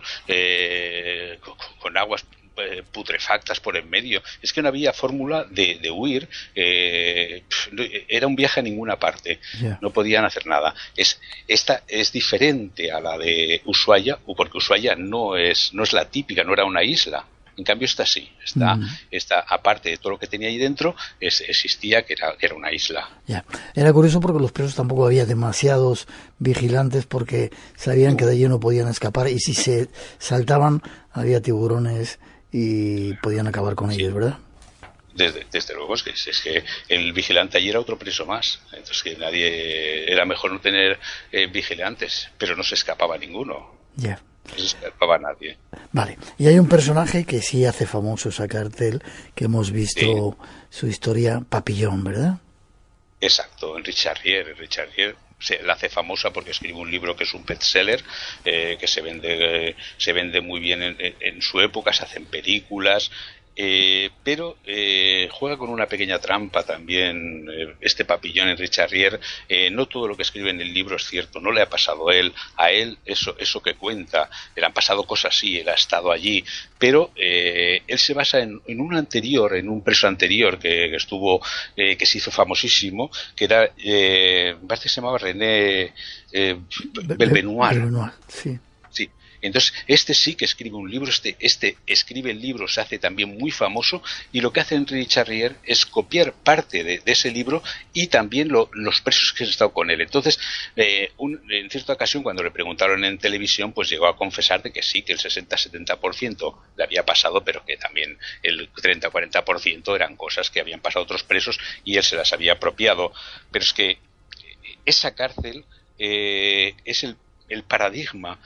eh, con, con aguas eh, putrefactas por en medio, es que no había fórmula de, de huir, eh, era un viaje a ninguna parte, yeah. No podían hacer nada. Es, esta es diferente a la de Ushuaia, porque Ushuaia no es, no es la típica, no era una isla. En cambio esta sí, esta, mm. esta aparte de todo lo que tenía ahí dentro, es, existía que era, que era una isla. Ya, era curioso porque los presos tampoco había demasiados vigilantes porque sabían que de allí no podían escapar, y si se saltaban había tiburones y podían acabar con sí. ellos, ¿verdad? Desde, desde luego, es que, es que el vigilante allí era otro preso más, entonces que nadie, era mejor no tener eh, vigilantes, pero no se escapaba ninguno. Ya. No se escapaba nadie. Vale, y hay un personaje que sí hace famoso esa cartel, que hemos visto sí. su historia, Papillon, ¿verdad? Exacto, Henri Charrier, Henri Charrier se la hace famosa porque escribe un libro que es un bestseller, eh, que se vende eh, se vende muy bien en, en, en su época, se hacen películas. Eh, pero eh, juega con una pequeña trampa también eh, este Papillon Henri Charrier. Eh, no todo lo que escribe en el libro es cierto, no le ha pasado a él, a él eso, eso que cuenta, le han pasado cosas, sí, él ha estado allí, pero eh, él se basa en, en un anterior, en un preso anterior que, que estuvo, eh, que se hizo famosísimo, que era, eh, me parece que se llamaba René eh, Belbenoir. Belbenoir, sí. Sí. Entonces, este sí que escribe un libro, este, este escribe el libro, se hace también muy famoso, y lo que hace Henri Charrier es copiar parte de, de ese libro y también lo, los presos que han estado con él. Entonces, eh, un, en cierta ocasión, cuando le preguntaron en televisión, pues llegó a confesar de que sí, que el sesenta a setenta por ciento le había pasado, pero que también el treinta a cuarenta por ciento eran cosas que habían pasado a otros presos y él se las había apropiado. Pero es que esa cárcel eh, es el el paradigma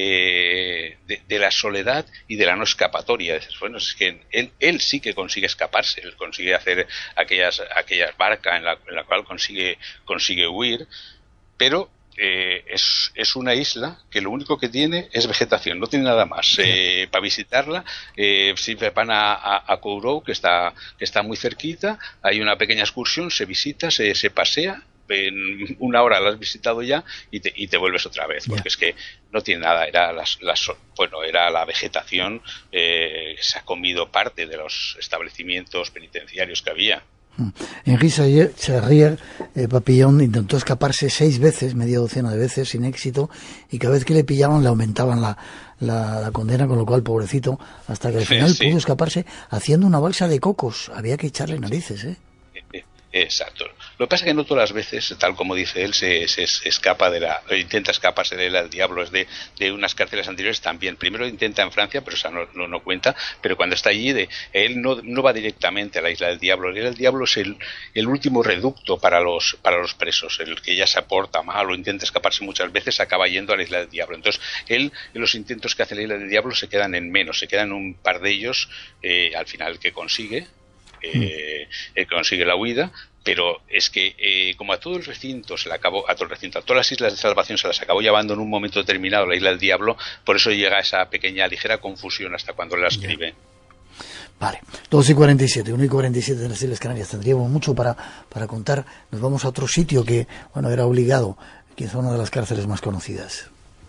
de, de, de la soledad y de la no escapatoria. Bueno, es que él, él sí que consigue escaparse, él consigue hacer aquellas, aquellas barcas en la, en la cual consigue, consigue huir, pero eh, es, es una isla que lo único que tiene es vegetación, no tiene nada más. Eh, para visitarla, eh, si van a, a, a Kourou, que está, que está muy cerquita, hay una pequeña excursión, se visita, se, se pasea, en una hora la has visitado ya y te, y te vuelves otra vez, porque yeah. es que no tiene nada, era las, las, bueno, era la vegetación, eh, se ha comido parte de los establecimientos penitenciarios que había. Henri Charrier eh, Papillon intentó escaparse seis veces, media docena de veces, sin éxito, y cada vez que le pillaban le aumentaban la, la, la condena, con lo cual, pobrecito, hasta que al final sí. pudo escaparse haciendo una balsa de cocos. Había que echarle narices, ¿eh? Exacto. Lo que pasa es que no todas las veces, tal como dice él, se, se escapa de la, intenta escaparse de él al diablo. Es de, de unas cárceles anteriores también. Primero intenta en Francia, pero esa no, no, no cuenta. Pero cuando está allí, de, él no, no va directamente a la isla del diablo. La isla del diablo es el, el último reducto para los, para los presos. El que ya se aporta mal o intenta escaparse muchas veces, acaba yendo a la isla del diablo. Entonces, él, los intentos que hace la isla del diablo se quedan en menos. Se quedan un par de ellos, eh, al final que consigue. Eh, eh, consigue la huida, pero es que eh, como a todo el recinto se le acabó, a todo el recinto, a todas las islas de salvación se las acabó llevando en un momento determinado la isla del diablo, por eso llega esa pequeña ligera confusión hasta cuando la escribe. Vale, dos y cuarenta y siete, uno y cuarenta y siete de las Islas Canarias. Tendríamos mucho para, para contar. Nos vamos a otro sitio que, bueno, era obligado, quizá una de las cárceles más conocidas.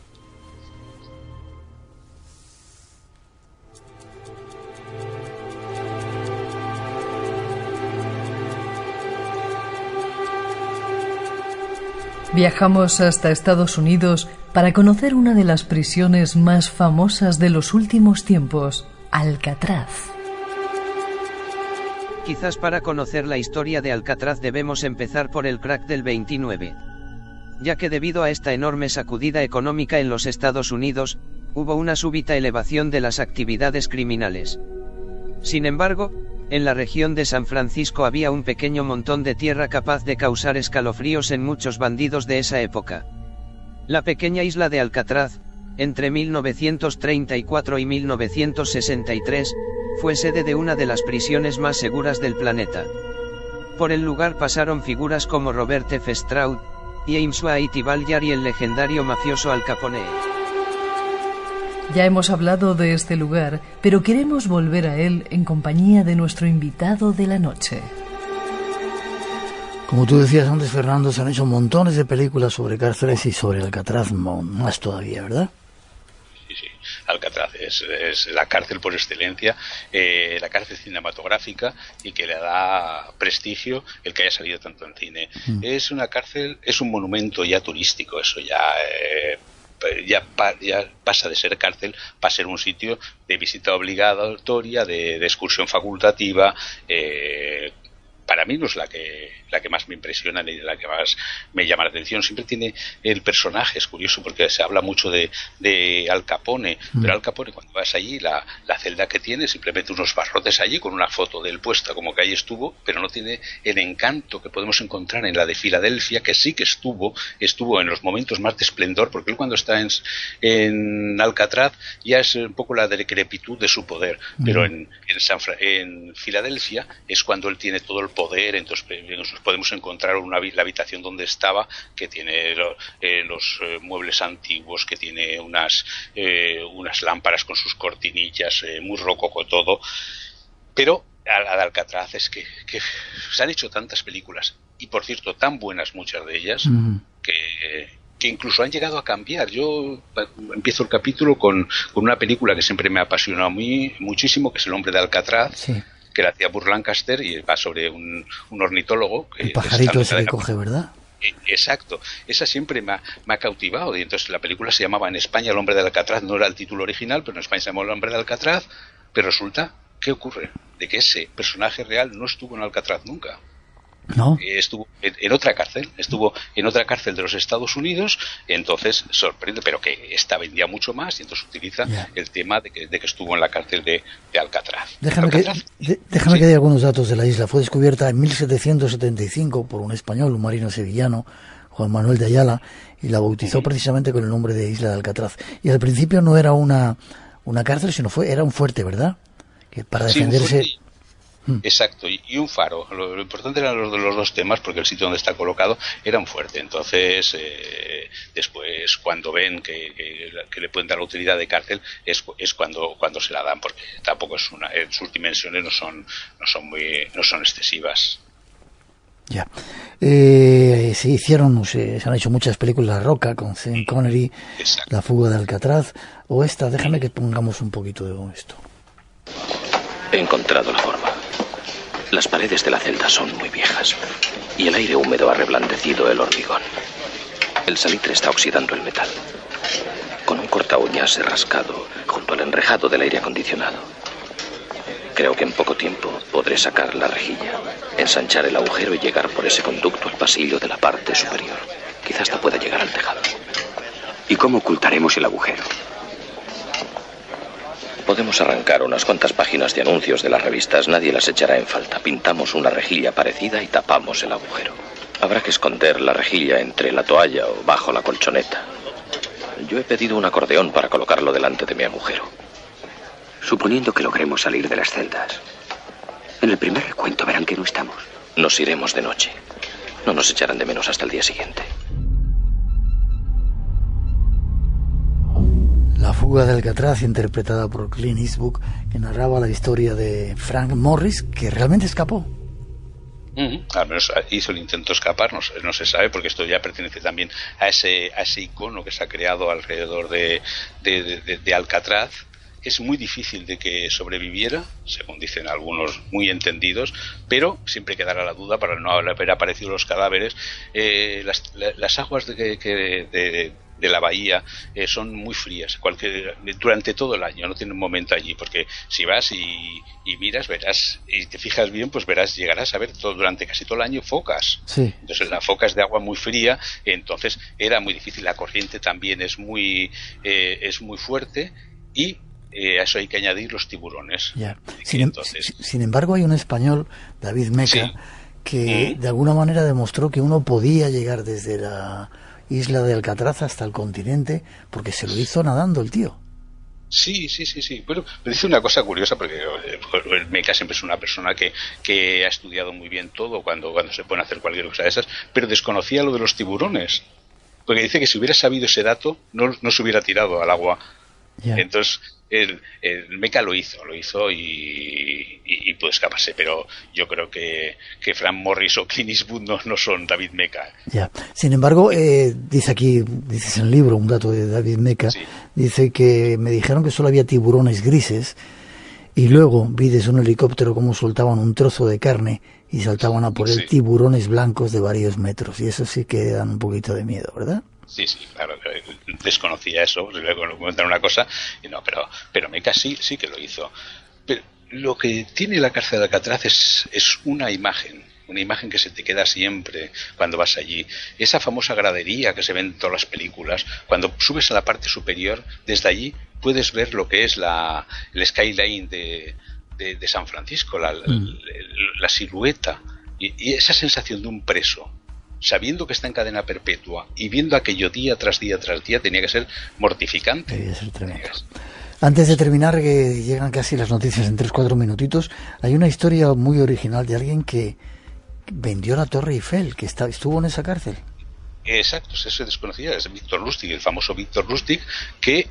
Viajamos hasta Estados Unidos para conocer una de las prisiones más famosas de los últimos tiempos, Alcatraz. Quizás para conocer la historia de Alcatraz debemos empezar por el crack del veintinueve. Ya que debido a esta enorme sacudida económica en los Estados Unidos, hubo una súbita elevación de las actividades criminales. Sin embargo, en la región de San Francisco había un pequeño montón de tierra capaz de causar escalofríos en muchos bandidos de esa época. La pequeña isla de Alcatraz, entre mil novecientos treinta y cuatro y mil novecientos sesenta y tres, fue sede de una de las prisiones más seguras del planeta. Por el lugar pasaron figuras como Robert F. Stroud, James White y Valliar y el legendario mafioso Al Capone. Ya hemos hablado de este lugar, pero queremos volver a él en compañía de nuestro invitado de la noche. Como tú decías antes, Fernando, se han hecho montones de películas sobre cárceles y sobre Alcatraz más todavía, ¿verdad? Sí, sí. Alcatraz es, es la cárcel por excelencia, eh, la cárcel cinematográfica, y que le da prestigio el que haya salido tanto en cine. Mm. Es una cárcel, es un monumento ya turístico, eso ya... Eh, Ya, pa, ya pasa de ser cárcel para ser un sitio de visita obligatoria, de, de excursión facultativa. Eh, para mí no es la que la que más me impresiona ni la que más me llama la atención. Siempre tiene el personaje, es curioso porque se habla mucho de, de Al Capone, mm. pero Al Capone, cuando vas allí, la, la celda que tiene, simplemente unos barrotes allí con una foto de él puesta como que ahí estuvo, pero no tiene el encanto que podemos encontrar en la de Filadelfia, que sí que estuvo, estuvo en los momentos más de esplendor, porque él cuando está en, en Alcatraz ya es un poco la decrepitud de su poder, mm. pero en, en, San Fra- en Filadelfia es cuando él tiene todo el poder. Entonces podemos encontrar una, la habitación donde estaba, que tiene eh, los eh, muebles antiguos, que tiene unas eh, unas lámparas con sus cortinillas, eh, muy rococó todo. Pero a, a Alcatraz es que, que se han hecho tantas películas, y por cierto tan buenas muchas de ellas, mm. que, que incluso han llegado a cambiar. Yo empiezo el capítulo con, con una película que siempre me ha apasionado a mí muchísimo, que es El hombre de Alcatraz. Sí. Que la hacía Burt Lancaster, y va sobre un, un ornitólogo. Que el pajarito ese que coge, ¿verdad? Exacto, esa siempre me ha, me ha cautivado, y entonces la película se llamaba en España El hombre de Alcatraz, no era el título original, pero en España se llamó El hombre de Alcatraz, pero resulta, ¿qué ocurre? De que ese personaje real no estuvo en Alcatraz nunca. ¿No? Estuvo en, en otra cárcel, estuvo en otra cárcel de los Estados Unidos. Entonces sorprende, pero que esta vendía mucho más, y entonces utiliza yeah. el tema de que, de que estuvo en la cárcel de, de Alcatraz. Déjame, Alcatraz, que, de, déjame sí. que dé algunos datos de la isla. Fue descubierta en mil setecientos setenta y cinco por un español, un marino sevillano, Juan Manuel de Ayala, y la bautizó uh-huh. precisamente con el nombre de Isla de Alcatraz. Y al principio no era una, una cárcel, sino fue era un fuerte, ¿verdad? Que para defenderse... Sí, exacto, y, y un faro. Lo, lo importante eran los, los dos temas, porque el sitio donde está colocado era un fuerte. Entonces, eh, después, cuando ven que, que, que le pueden dar la utilidad de cárcel, es, es cuando cuando se la dan, porque tampoco es una, en sus dimensiones no son no son muy no son excesivas. Ya. Eh, se hicieron, se, se han hecho muchas películas, La Roca con Sean Connery, exacto. La fuga de Alcatraz, o esta. Déjame que pongamos un poquito de esto. He encontrado la forma. Las paredes de la celda son muy viejas y el aire húmedo ha reblandecido el hormigón. El salitre está oxidando el metal. Con un corta uñas he rascado junto al enrejado del aire acondicionado. Creo que en poco tiempo podré sacar la rejilla, ensanchar el agujero y llegar por ese conducto al pasillo de la parte superior. Quizás hasta pueda llegar al tejado. ¿Y cómo ocultaremos el agujero? Podemos arrancar unas cuantas páginas de anuncios de las revistas. Nadie las echará en falta. Pintamos una rejilla parecida y tapamos el agujero. Habrá que esconder la rejilla entre la toalla o bajo la colchoneta. Yo he pedido un acordeón para colocarlo delante de mi agujero. Suponiendo que logremos salir de las celdas, en el primer recuento verán que no estamos. Nos iremos de noche. No nos echarán de menos hasta el día siguiente. La fuga de Alcatraz, interpretada por Clint Eastwood, que narraba la historia de Frank Morris, que realmente escapó. Uh-huh. Al menos hizo el intento de escapar, no, no se sabe, porque esto ya pertenece también a ese, a ese icono que se ha creado alrededor de, de, de, de, de Alcatraz. Es muy difícil de que sobreviviera, según dicen algunos muy entendidos, pero siempre quedará la duda para no haber aparecido los cadáveres. Eh, las, las aguas de, que, de, de la bahía eh, son muy frías cualquier, durante todo el año, no tiene un momento allí, porque si vas y, y miras, verás, y te fijas bien, pues verás, llegarás a ver todo, durante casi todo el año focas. Sí. Entonces la foca es de agua muy fría, entonces era muy difícil. La corriente también es muy, eh, es muy fuerte y Eh, a eso hay que añadir los tiburones. Ya. Sin, Entonces, sin embargo, hay un español, David Meca, sí. que mm. de alguna manera demostró que uno podía llegar desde la isla de Alcatraz hasta el continente, porque se lo hizo nadando el tío. Sí, sí, sí, sí. Bueno, me dice una cosa curiosa, porque el Meca siempre es una persona que, que ha estudiado muy bien todo cuando, cuando se pone a hacer cualquier cosa de esas, pero desconocía lo de los tiburones. Porque dice que si hubiera sabido ese dato, no, no se hubiera tirado al agua. Yeah. Entonces, el, el Meca lo hizo, lo hizo y, y, y pudo escaparse, pero yo creo que, que Frank Morris o Clint Eastwood no, no son David Meca. Ya. Sin embargo, eh, dice aquí, dices en el libro, un dato de David Meca, sí. Dice que me dijeron que solo había tiburones grises y luego vi desde un helicóptero cómo soltaban un trozo de carne y saltaban a por él sí. tiburones blancos de varios metros, y eso sí que dan un poquito de miedo, ¿verdad? Sí, sí, claro, desconocía eso, luego comentar una cosa, y no, pero, pero Meca sí, sí que lo hizo. Pero lo que tiene la cárcel de Alcatraz es, es una imagen, una imagen que se te queda siempre cuando vas allí. Esa famosa gradería que se ve en todas las películas, cuando subes a la parte superior, desde allí puedes ver lo que es la, el skyline de, de, de San Francisco, la, mm. la, la silueta, y, y esa sensación de un preso, sabiendo que está en cadena perpetua y viendo aquello día tras día tras día, tenía que ser mortificante. Debía ser tremendo. Antes de terminar, que llegan casi las noticias en tres cuatro minutitos, hay una historia muy original de alguien que vendió la Torre Eiffel, que está, estuvo en esa cárcel. Exacto, eso se desconocía, es Víctor Lustig, el famoso Víctor Lustig, que...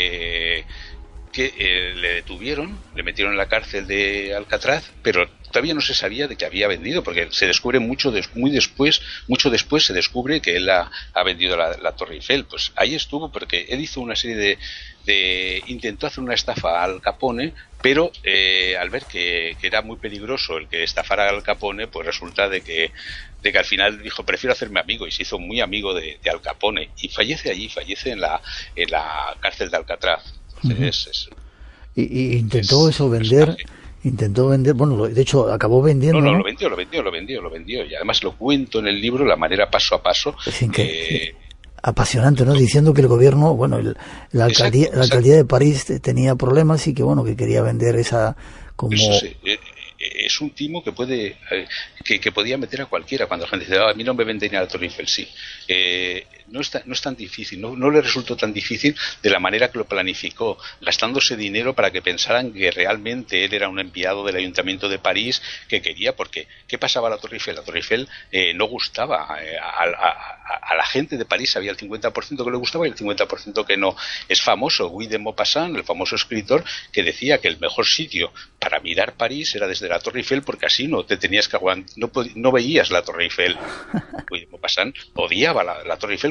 Eh, que eh, le detuvieron, le metieron en la cárcel de Alcatraz, pero todavía no se sabía de que había vendido, porque se descubre mucho de, muy después, mucho después se descubre que él ha, ha vendido la, la Torre Eiffel. Pues ahí estuvo, porque él hizo una serie de, de intentó hacer una estafa a Al Capone, pero eh, al ver que, que era muy peligroso el que estafara a Al Capone, pues resulta de que de que al final dijo, prefiero hacerme amigo, y se hizo muy amigo de, de Al Capone, y fallece allí, fallece en la, en la cárcel de Alcatraz. Es, es, y, y intentó es, eso vender es intentó vender bueno de hecho acabó vendiendo no no, ¿no? lo vendió lo vendió lo vendió lo vendió y además lo cuento en el libro la manera paso a paso. Es que, eh, apasionante, ¿no? Diciendo que el gobierno, bueno, el, la alcaldía exacto, la alcaldía exacto. de París tenía problemas y que bueno que quería vender esa como eso sí. eh, es un timo que puede eh, que, que podía meter a cualquiera. Cuando la gente dice, ah, a mí no me venden ni a la Torre Eiffel, sí. Eh, no, está, no es tan difícil, no, no le resultó tan difícil de la manera que lo planificó, gastándose dinero para que pensaran que realmente él era un enviado del Ayuntamiento de París que quería, porque ¿qué pasaba a la Torre Eiffel? La Torre Eiffel eh, no gustaba, eh, a, a, a la gente de París había el cincuenta por ciento que le gustaba y el cincuenta por ciento que no. Es famoso Guy de Maupassant, el famoso escritor, que decía que el mejor sitio para mirar París era desde la Torre Eiffel, porque así no te tenías que aguantar, no, no veías la Torre Eiffel. Guy de Maupassant odiaba la, la Torre Eiffel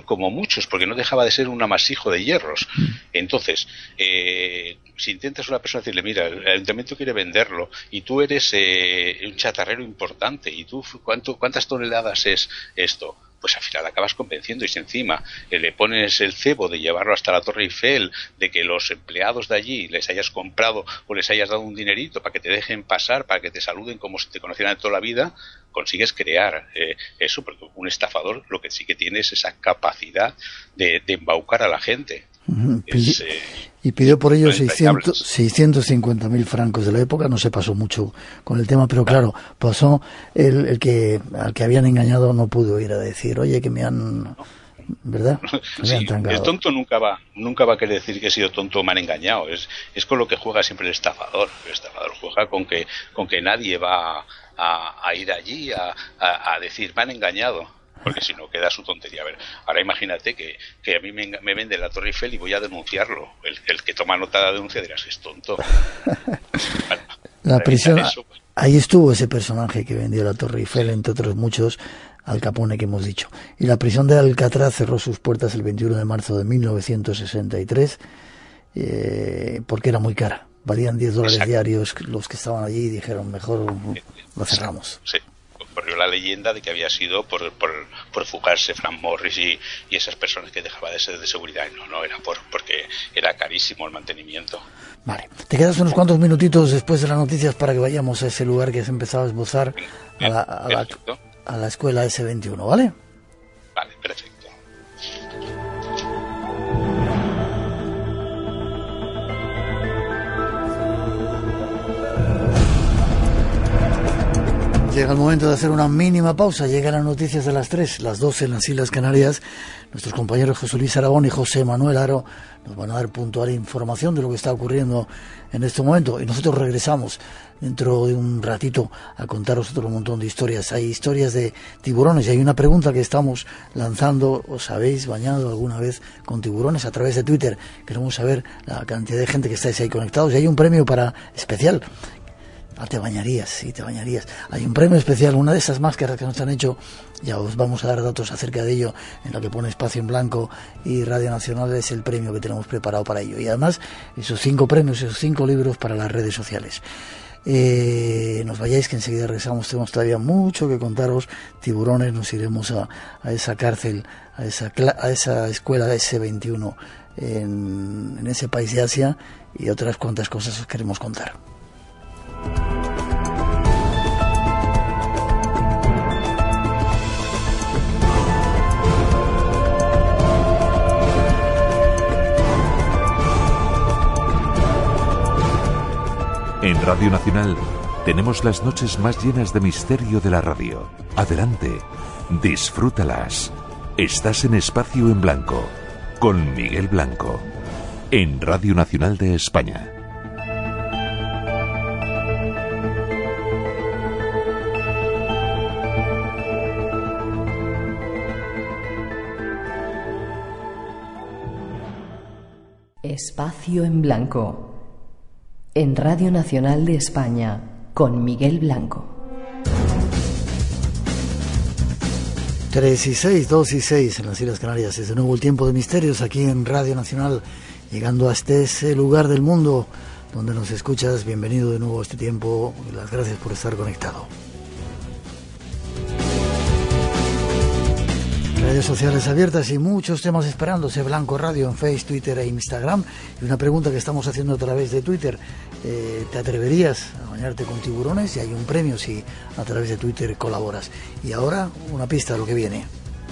él como muchos, porque no dejaba de ser un amasijo de hierros. Entonces, eh, si intentas a una persona decirle, mira, el ayuntamiento quiere venderlo y tú eres eh, un chatarrero importante y tú, ¿cuánto, ¿cuántas toneladas es esto? Pues al final acabas convenciendo, y si encima eh, le pones el cebo de llevarlo hasta la Torre Eiffel, de que los empleados de allí les hayas comprado o les hayas dado un dinerito para que te dejen pasar, para que te saluden como si te conocieran de toda la vida, consigues crear eh, eso, porque un estafador lo que sí que tiene es esa capacidad de, de embaucar a la gente. Uh-huh. Es, eh, y pidió por ello seiscientos cincuenta mil francos de la época. No se pasó mucho con el tema, pero claro, pasó el, el que al que habían engañado no pudo ir a decir, oye, que me han, ¿verdad? Me sí, han el tonto nunca va nunca va a querer decir que he sido tonto o me han engañado. Es, es con lo que juega siempre el estafador. El estafador juega con que con que nadie va a, a ir allí a, a, a decir, me han engañado. Porque si no queda su tontería. A ver, ahora imagínate que, que a mí me, me vende la Torre Eiffel y voy a denunciarlo. El, el que toma nota de la denuncia dirás, es tonto. Bueno, la prisión, eso, pues. Ahí estuvo ese personaje que vendió la Torre Eiffel, entre otros muchos, Al Capone, que hemos dicho. Y la prisión de Alcatraz cerró sus puertas el veintiuno de marzo de mil novecientos sesenta y tres, eh, porque era muy cara. Valían diez dólares Exacto. diarios. Los que estaban allí dijeron, mejor lo cerramos. Sí. Corrió la leyenda de que había sido por, por, por fugarse Frank Morris y, y esas personas que dejaba de ser de seguridad. No, no, era por porque era carísimo el mantenimiento. Vale, te quedas unos cuantos minutitos después de las noticias para que vayamos a ese lugar que has empezado a esbozar, a la, a la, a la escuela ese veintiuno, ¿vale? Vale, perfecto. Llega el momento de hacer una mínima pausa. Llegan las noticias de las tres, las doce en las Islas Canarias. Nuestros compañeros José Luis Aragón y José Manuel Aro nos van a dar puntual información de lo que está ocurriendo en este momento. Y nosotros regresamos dentro de un ratito a contaros otro montón de historias. Hay historias de tiburones y hay una pregunta que estamos lanzando. ¿Os habéis bañado alguna vez con tiburones? A través de Twitter queremos saber la cantidad de gente que estáis ahí conectados. Y hay un premio para especial. Ah, te bañarías, sí, te bañarías. Hay un premio especial, una de esas máscaras que nos han hecho, ya os vamos a dar datos acerca de ello, en la que pone Espacio en Blanco y Radio Nacional, es el premio que tenemos preparado para ello. Y además, esos cinco premios, esos cinco libros para las redes sociales. Eh, nos vayáis, que enseguida regresamos, tenemos todavía mucho que contaros. Tiburones, nos iremos a, a esa cárcel, a esa, a esa escuela de ese veintiuno en, en ese país de Asia, y otras cuantas cosas os queremos contar. En Radio Nacional tenemos las noches más llenas de misterio de la radio. Adelante, disfrútalas. Estás en Espacio en Blanco, con Miguel Blanco, en Radio Nacional de España. Espacio en Blanco, en Radio Nacional de España, con Miguel Blanco. tres y seis, dos y seis en las Islas Canarias. Es de nuevo el tiempo de misterios aquí en Radio Nacional, llegando hasta ese lugar del mundo donde nos escuchas. Bienvenido de nuevo a este tiempo y las gracias por estar conectado. Redes sociales abiertas y muchos temas esperándose. Blanco Radio en Facebook, Twitter e Instagram. Y una pregunta que estamos haciendo a través de Twitter. Eh, ¿Te atreverías a bañarte con tiburones? Y hay un premio si a través de Twitter colaboras. Y ahora una pista de lo que viene.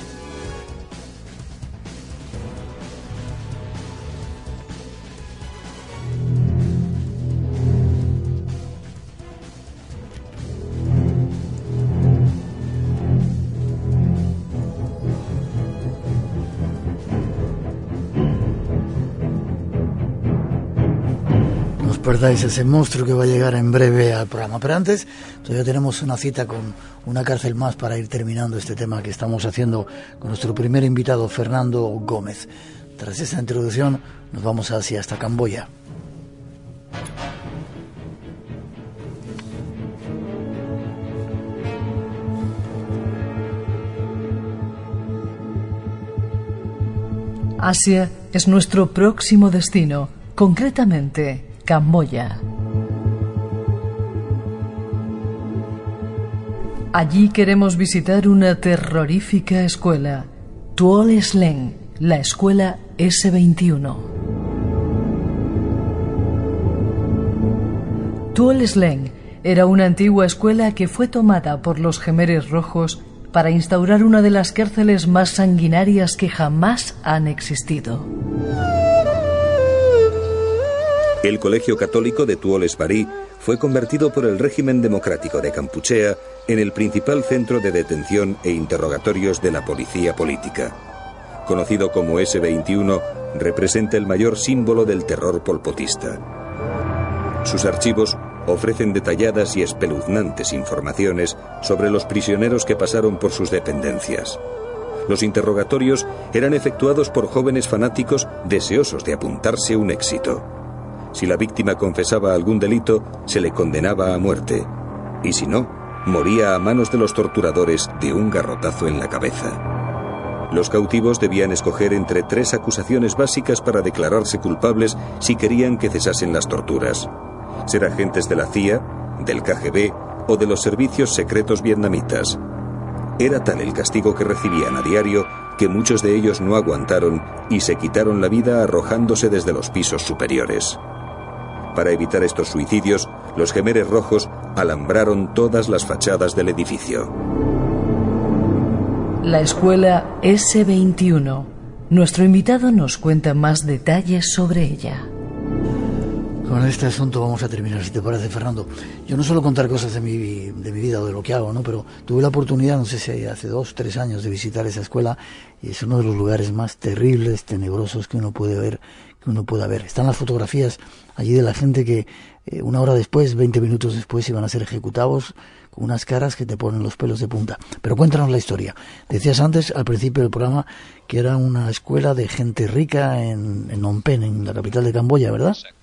Perdáis ese monstruo que va a llegar en breve al programa. Pero antes, todavía tenemos una cita con una cárcel más para ir terminando este tema que estamos haciendo con nuestro primer invitado, Fernando Gómez. Tras esta introducción, nos vamos hacia hasta Camboya. Asia es nuestro próximo destino, concretamente Camboya. Allí queremos visitar una terrorífica escuela, Tuol Sleng, la escuela ese veintiuno. Tuol Sleng era una antigua escuela que fue tomada por los Khmeres Rojos para instaurar una de las cárceles más sanguinarias que jamás han existido. El Colegio Católico de Tuol Sbari fue convertido por el régimen democrático de Kampuchea en el principal centro de detención e interrogatorios de la policía política. Conocido como ese veintiuno, representa el mayor símbolo del terror polpotista. Sus archivos ofrecen detalladas y espeluznantes informaciones sobre los prisioneros que pasaron por sus dependencias. Los interrogatorios eran efectuados por jóvenes fanáticos deseosos de apuntarse un éxito. Si la víctima confesaba algún delito, se le condenaba a muerte, y si no, moría a manos de los torturadores de un garrotazo en la cabeza. Los cautivos debían escoger entre tres acusaciones básicas para declararse culpables si querían que cesasen las torturas: ser agentes de la C I A, del K G B o de los servicios secretos vietnamitas. Era tal el castigo que recibían a diario que muchos de ellos no aguantaron y se quitaron la vida arrojándose desde los pisos superiores. Para evitar estos suicidios, los Khmeres Rojos alambraron todas las fachadas del edificio. La escuela ese veintiuno. Nuestro invitado nos cuenta más detalles sobre ella. Con este asunto vamos a terminar, si te parece, Fernando. Yo no suelo contar cosas de mi, de mi vida o de lo que hago, ¿no? Pero tuve la oportunidad, no sé si hace dos, tres años, de visitar esa escuela, y es uno de los lugares más terribles, tenebrosos que uno puede ver, que uno pueda ver. Están las fotografías allí de la gente que eh, una hora después, veinte minutos después, iban a ser ejecutados con unas caras que te ponen los pelos de punta. Pero cuéntanos la historia. Decías antes, al principio del programa, que era una escuela de gente rica en, en Phnom Penh, en la capital de Camboya, ¿verdad? Exacto.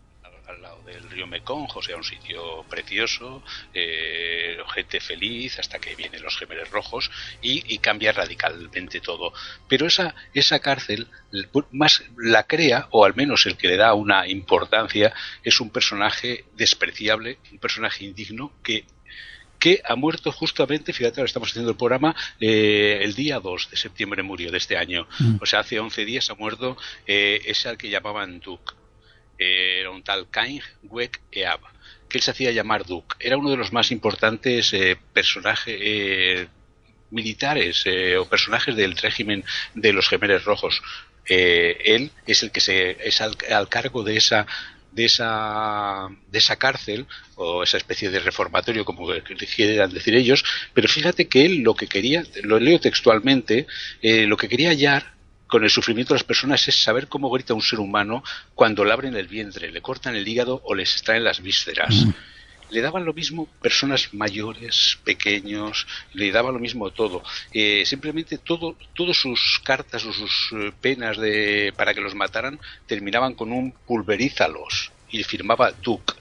Mekong, o sea, un sitio precioso, eh, gente feliz, hasta que vienen los Khmeres Rojos y, y cambia radicalmente todo. Pero esa esa cárcel más la crea, o al menos el que le da una importancia, es un personaje despreciable, un personaje indigno que que ha muerto justamente, fíjate, ahora estamos haciendo el programa, eh, el día dos de septiembre murió de este año. Mm. O sea, hace once días ha muerto eh, ese al que llamaban Duc. Era un tal Kaing Wek Eab, que él se hacía llamar Duc. Era uno de los más importantes eh, personajes eh, militares eh, o personajes del régimen de los Khmeres Rojos. Eh, él es el que se es al, al cargo de esa de esa de esa cárcel, o esa especie de reformatorio, como quieran decir ellos. Pero fíjate que él lo que quería, lo leo textualmente, eh, lo que quería hallar con el sufrimiento de las personas es saber cómo grita un ser humano cuando le abren el vientre, le cortan el hígado o les extraen las vísceras. Mm. Le daban lo mismo personas mayores, pequeños, le daba lo mismo todo. Eh, simplemente todo, todas sus cartas o sus eh, penas de, para que los mataran terminaban con un pulverízalos y firmaba Duc.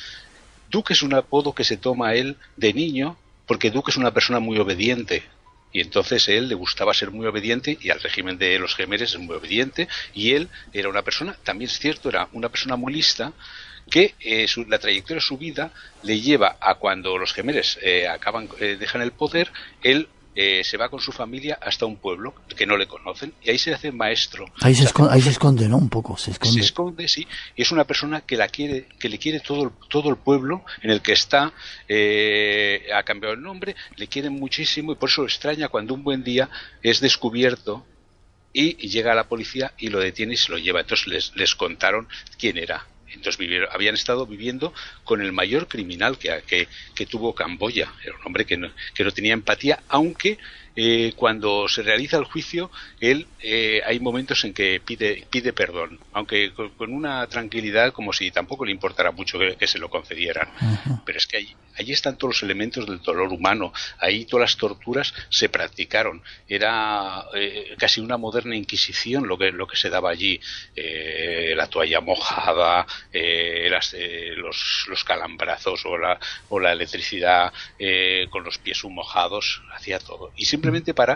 Duc es un apodo que se toma él de niño porque Duc es una persona muy obediente. Y entonces él le gustaba ser muy obediente, y al régimen de los Khmeres es muy obediente, y él era una persona, también es cierto, era una persona muy lista, que eh, su, la trayectoria de su vida le lleva a cuando los Khmeres eh, acaban, eh, dejan el poder, él eh, se va con su familia hasta un pueblo que no le conocen, y ahí se hace maestro. Ahí se, se esconde, ahí se esconde, ¿no? Un poco, se esconde. Se esconde, sí, y es una persona que la quiere, que le quiere todo el, todo el pueblo en el que está, eh, ha cambiado el nombre, le quieren muchísimo, y por eso lo extraña cuando un buen día es descubierto y, y llega la policía y lo detiene y se lo lleva. Entonces les, les contaron quién era. Entonces vivieron, habían estado viviendo con el mayor criminal que, que, que tuvo Camboya. Era un hombre que no, que no tenía empatía, aunque eh, cuando se realiza el juicio, él eh, hay momentos en que pide pide perdón, aunque con, con una tranquilidad, como si tampoco le importara mucho que, que se lo concedieran. Uh-huh. Pero es que allí, allí están todos los elementos del dolor humano, ahí todas las torturas se practicaron. Era eh, casi una moderna inquisición lo que lo que se daba allí, eh, la toalla mojada, eh, las, eh, los, los calambrazos o la, o la electricidad eh, con los pies mojados, hacía todo. Y simplemente para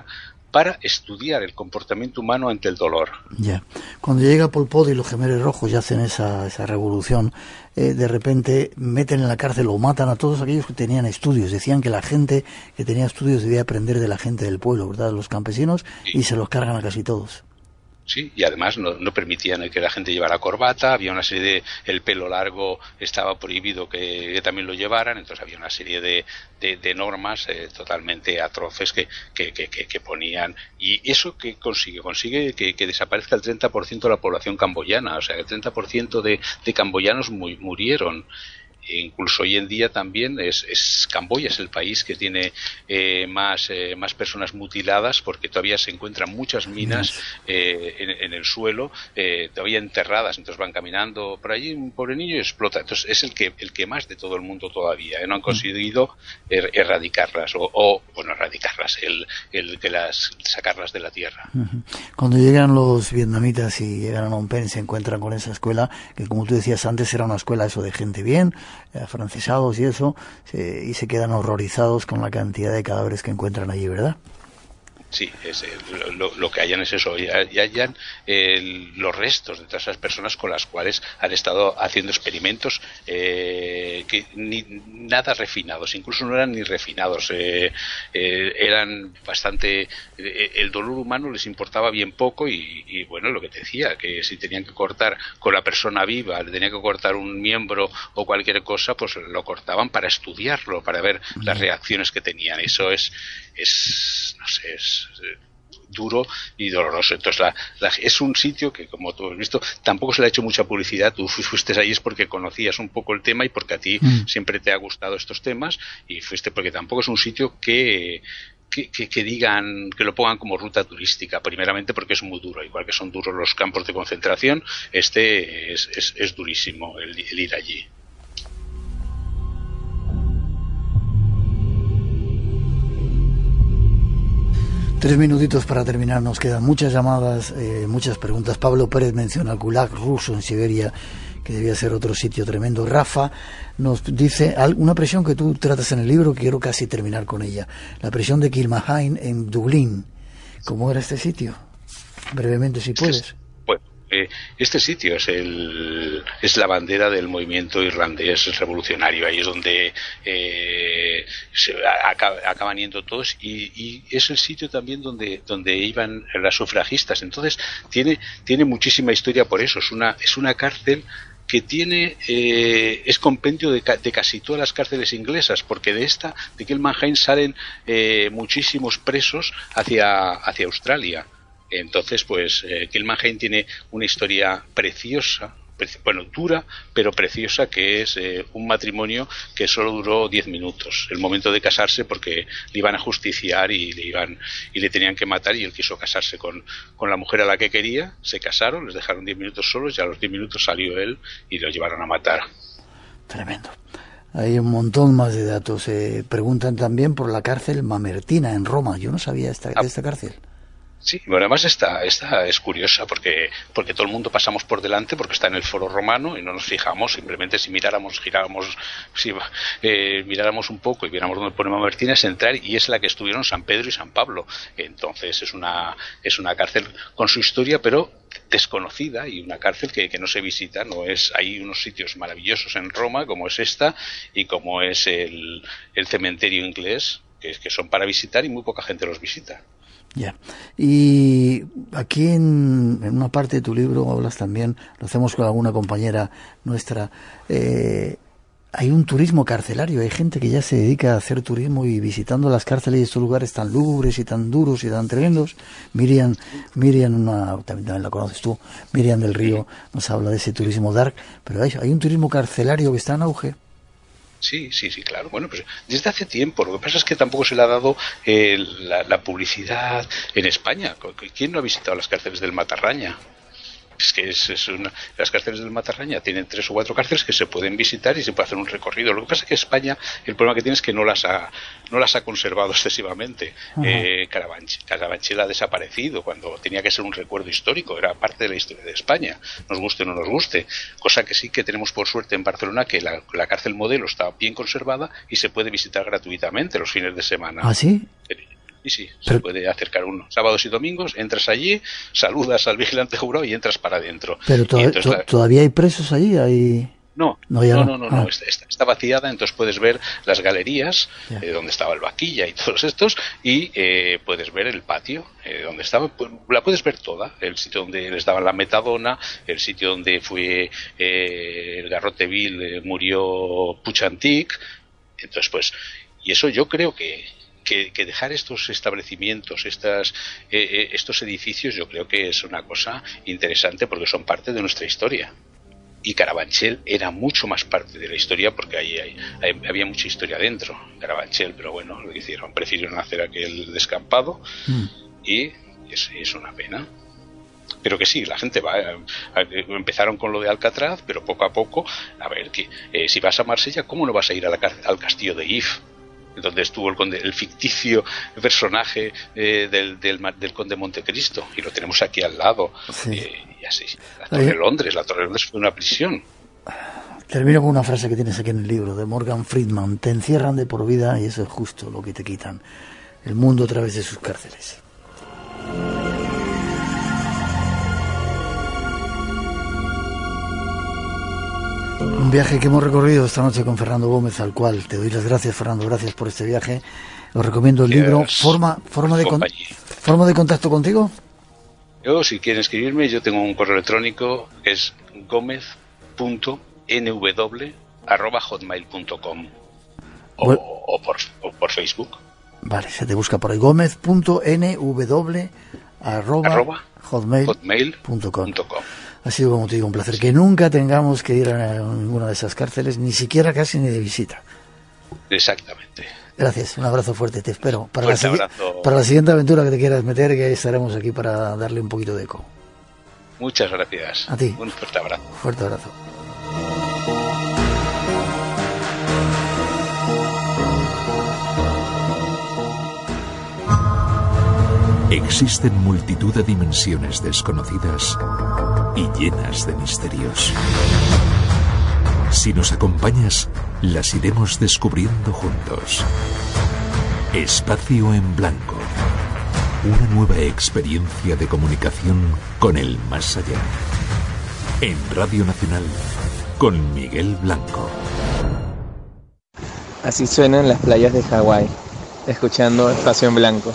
para estudiar el comportamiento humano ante el dolor. Ya. Cuando llega Pol Pot y los Gemeres Rojos y hacen esa, esa revolución, eh, de repente meten en la cárcel o matan a todos aquellos que tenían estudios. Decían que la gente que tenía estudios debía aprender de la gente del pueblo, ¿verdad? Los campesinos, sí. Y se los cargan a casi todos. Sí, y además no, no permitían que la gente llevara corbata, había una serie de... el pelo largo estaba prohibido que, que también lo llevaran, entonces había una serie de, de, de normas eh, totalmente atroces que, que, que, que ponían. ¿Y eso qué consigue? Consigue que, que desaparezca el treinta por ciento de la población camboyana, o sea, el treinta por ciento de, de camboyanos muy, murieron. E incluso hoy en día también es, es Camboya es el país que tiene eh, más eh, más personas mutiladas, porque todavía se encuentran muchas minas eh, en, en el suelo, eh, todavía enterradas, entonces van caminando por allí un pobre niño y explota. Entonces es el que el que más de todo el mundo todavía eh, no han conseguido er, erradicarlas o, o bueno erradicarlas el, el que las sacarlas de la tierra. Cuando llegan los vietnamitas y llegan a Phnom Penh, se encuentran con esa escuela que, como tú decías antes, era una escuela eso de gente bien, afrancesados y eso, se, y se quedan horrorizados con la cantidad de cadáveres que encuentran allí, ¿verdad? Sí, es, lo, lo que hayan es eso, y hayan eh, los restos de todas esas personas con las cuales han estado haciendo experimentos eh, que ni nada refinados, incluso no eran ni refinados, eh, eh, eran bastante, eh, el dolor humano les importaba bien poco y, y bueno, lo que te decía, que si tenían que cortar con la persona viva, le tenían que cortar un miembro o cualquier cosa, pues lo cortaban para estudiarlo, para ver las reacciones que tenían. Eso es, es no sé, es duro y doloroso. Entonces la, la, es un sitio que, como tú has visto, tampoco se le ha hecho mucha publicidad. Tú fuiste ahí es porque conocías un poco el tema y porque a ti mm. siempre te ha gustado estos temas, y fuiste porque tampoco es un sitio que Que, que, que digan, que lo pongan como ruta turística, primeramente porque es muy duro, igual que son duros los campos de concentración, este es, es, es durísimo el, el ir allí. Tres minutitos para terminar, nos quedan muchas llamadas, eh, muchas preguntas. Pablo Pérez menciona el Gulag ruso en Siberia, que debía ser otro sitio tremendo. Rafa nos dice una prisión que tú tratas en el libro, que quiero casi terminar con ella. La prisión de Kilmainham en Dublín. ¿Cómo era este sitio? Brevemente, si puedes. Bueno, eh, este sitio es el es la bandera del movimiento irlandés revolucionario. Ahí es donde eh, se acaba, acaban yendo todos, y, y es el sitio también donde donde iban las sufragistas. Entonces tiene tiene muchísima historia por eso. Es una es una cárcel que tiene eh, es compendio de, de casi todas las cárceles inglesas, porque de esta, de Kilmainham, salen eh, muchísimos presos hacia hacia Australia. Entonces, pues eh, Kilmainham tiene una historia preciosa, pre- bueno, dura, pero preciosa, que es eh, un matrimonio que solo duró diez minutos, el momento de casarse, porque le iban a justiciar y le iban y le tenían que matar, y él quiso casarse con, con la mujer a la que quería, se casaron, les dejaron diez minutos solos, y a los diez minutos salió él y lo llevaron a matar. Tremendo. Hay un montón más de datos. Eh, preguntan también por la cárcel Mamertina en Roma. Yo no sabía esta, de esta cárcel. Sí, bueno, además esta, esta es curiosa porque porque todo el mundo pasamos por delante porque está en el Foro Romano y no nos fijamos, simplemente si miráramos, giráramos, si eh, miráramos un poco y viéramos dónde pone Mamertina, es entrar, y es la que estuvieron San Pedro y San Pablo. Entonces es una es una cárcel con su historia, pero desconocida, y una cárcel que, que no se visita. No es, hay unos sitios maravillosos en Roma, como es esta y como es el, el cementerio inglés, que, que son para visitar, y muy poca gente los visita. Ya. Y aquí en, en una parte de tu libro hablas también, lo hacemos con alguna compañera nuestra, eh, hay un turismo carcelario, hay gente que ya se dedica a hacer turismo y visitando las cárceles y estos lugares tan lúgubres y tan duros y tan tremendos. Miriam, Miriam una, también, también la conoces tú, Miriam del Río nos habla de ese turismo dark, pero hay, hay un turismo carcelario que está en auge. Sí, sí, sí, claro. Bueno, pues desde hace tiempo. Lo que pasa es que tampoco se le ha dado eh, la, la publicidad en España. ¿Quién no ha visitado las cárceles del Matarraña? Es que es, es una, las cárceles del Matarraña tienen tres o cuatro cárceles que se pueden visitar y se puede hacer un recorrido. Lo que pasa es que España, el problema que tiene es que no las ha, no las ha conservado excesivamente. eh, Carabanchel, Carabanchel ha desaparecido cuando tenía que ser un recuerdo histórico, era parte de la historia de España, nos guste o no nos guste. Cosa que sí que tenemos por suerte en Barcelona, que la, la cárcel modelo está bien conservada y se puede visitar gratuitamente los fines de semana. ¿Ah, sí? Sí, sí, Pero... se puede acercar uno. Sábados y domingos, entras allí, saludas al vigilante jurado y entras para adentro. Pero to entonces, to la... ¿todavía hay presos allí? ¿Hay... No, no, no, no, no, no, ah. no. Está, está vaciada, entonces puedes ver las galerías eh, donde estaba el vaquilla y todos estos, y eh, puedes ver el patio eh, donde estaba, pues, la puedes ver toda, el sitio donde les daban la metadona, el sitio donde fue eh, el Garrote Vil, eh, murió Puchantik, entonces pues, y eso yo creo que Que, que dejar estos establecimientos, estas, eh, eh, estos edificios, yo creo que es una cosa interesante porque son parte de nuestra historia. Y Carabanchel era mucho más parte de la historia porque ahí hay, hay, había mucha historia dentro, Carabanchel, pero bueno, lo hicieron, prefirieron hacer aquel descampado mm. y es, es una pena. Pero que sí, la gente va, a, a, empezaron con lo de Alcatraz, pero poco a poco, a ver, que eh, si vas a Marsella, ¿cómo no vas a ir a la, al castillo de If? Donde estuvo el conde, el ficticio personaje eh, del, del, del conde Montecristo, y lo tenemos aquí al lado, sí. eh, y así. La Torre de Londres, la Torre de Londres fue una prisión. Termino con una frase que tienes aquí en el libro, de Morgan Friedman: te encierran de por vida y eso es justo lo que te quitan, el mundo a través de sus cárceles. Un viaje que hemos recorrido esta noche con Fernando Gómez, al cual te doy las gracias, Fernando, gracias por este viaje. Os recomiendo el libro. ¿Forma, forma, de, con, ¿Forma de contacto contigo? Yo, si quieren escribirme, yo tengo un correo electrónico que es gómez punto n w arroba hotmail punto com o, bueno. o, por, o por Facebook. Vale, se te busca por ahí, gómez punto n w arroba hotmail punto com. Ha sido, como te digo, un placer. Que nunca tengamos que ir a ninguna de esas cárceles, ni siquiera casi ni de visita. Exactamente. Gracias, un abrazo fuerte, te espero. Para, la, para la siguiente aventura que te quieras meter, que estaremos aquí para darle un poquito de eco. Muchas gracias. A ti. Un fuerte abrazo. Fuerte abrazo. Existen multitud de dimensiones desconocidas y llenas de misterios. Si nos acompañas, las iremos descubriendo juntos. Espacio en Blanco. Una nueva experiencia de comunicación con el más allá. En Radio Nacional, con Miguel Blanco. Así suenan las playas de Hawái, escuchando Espacio en Blanco.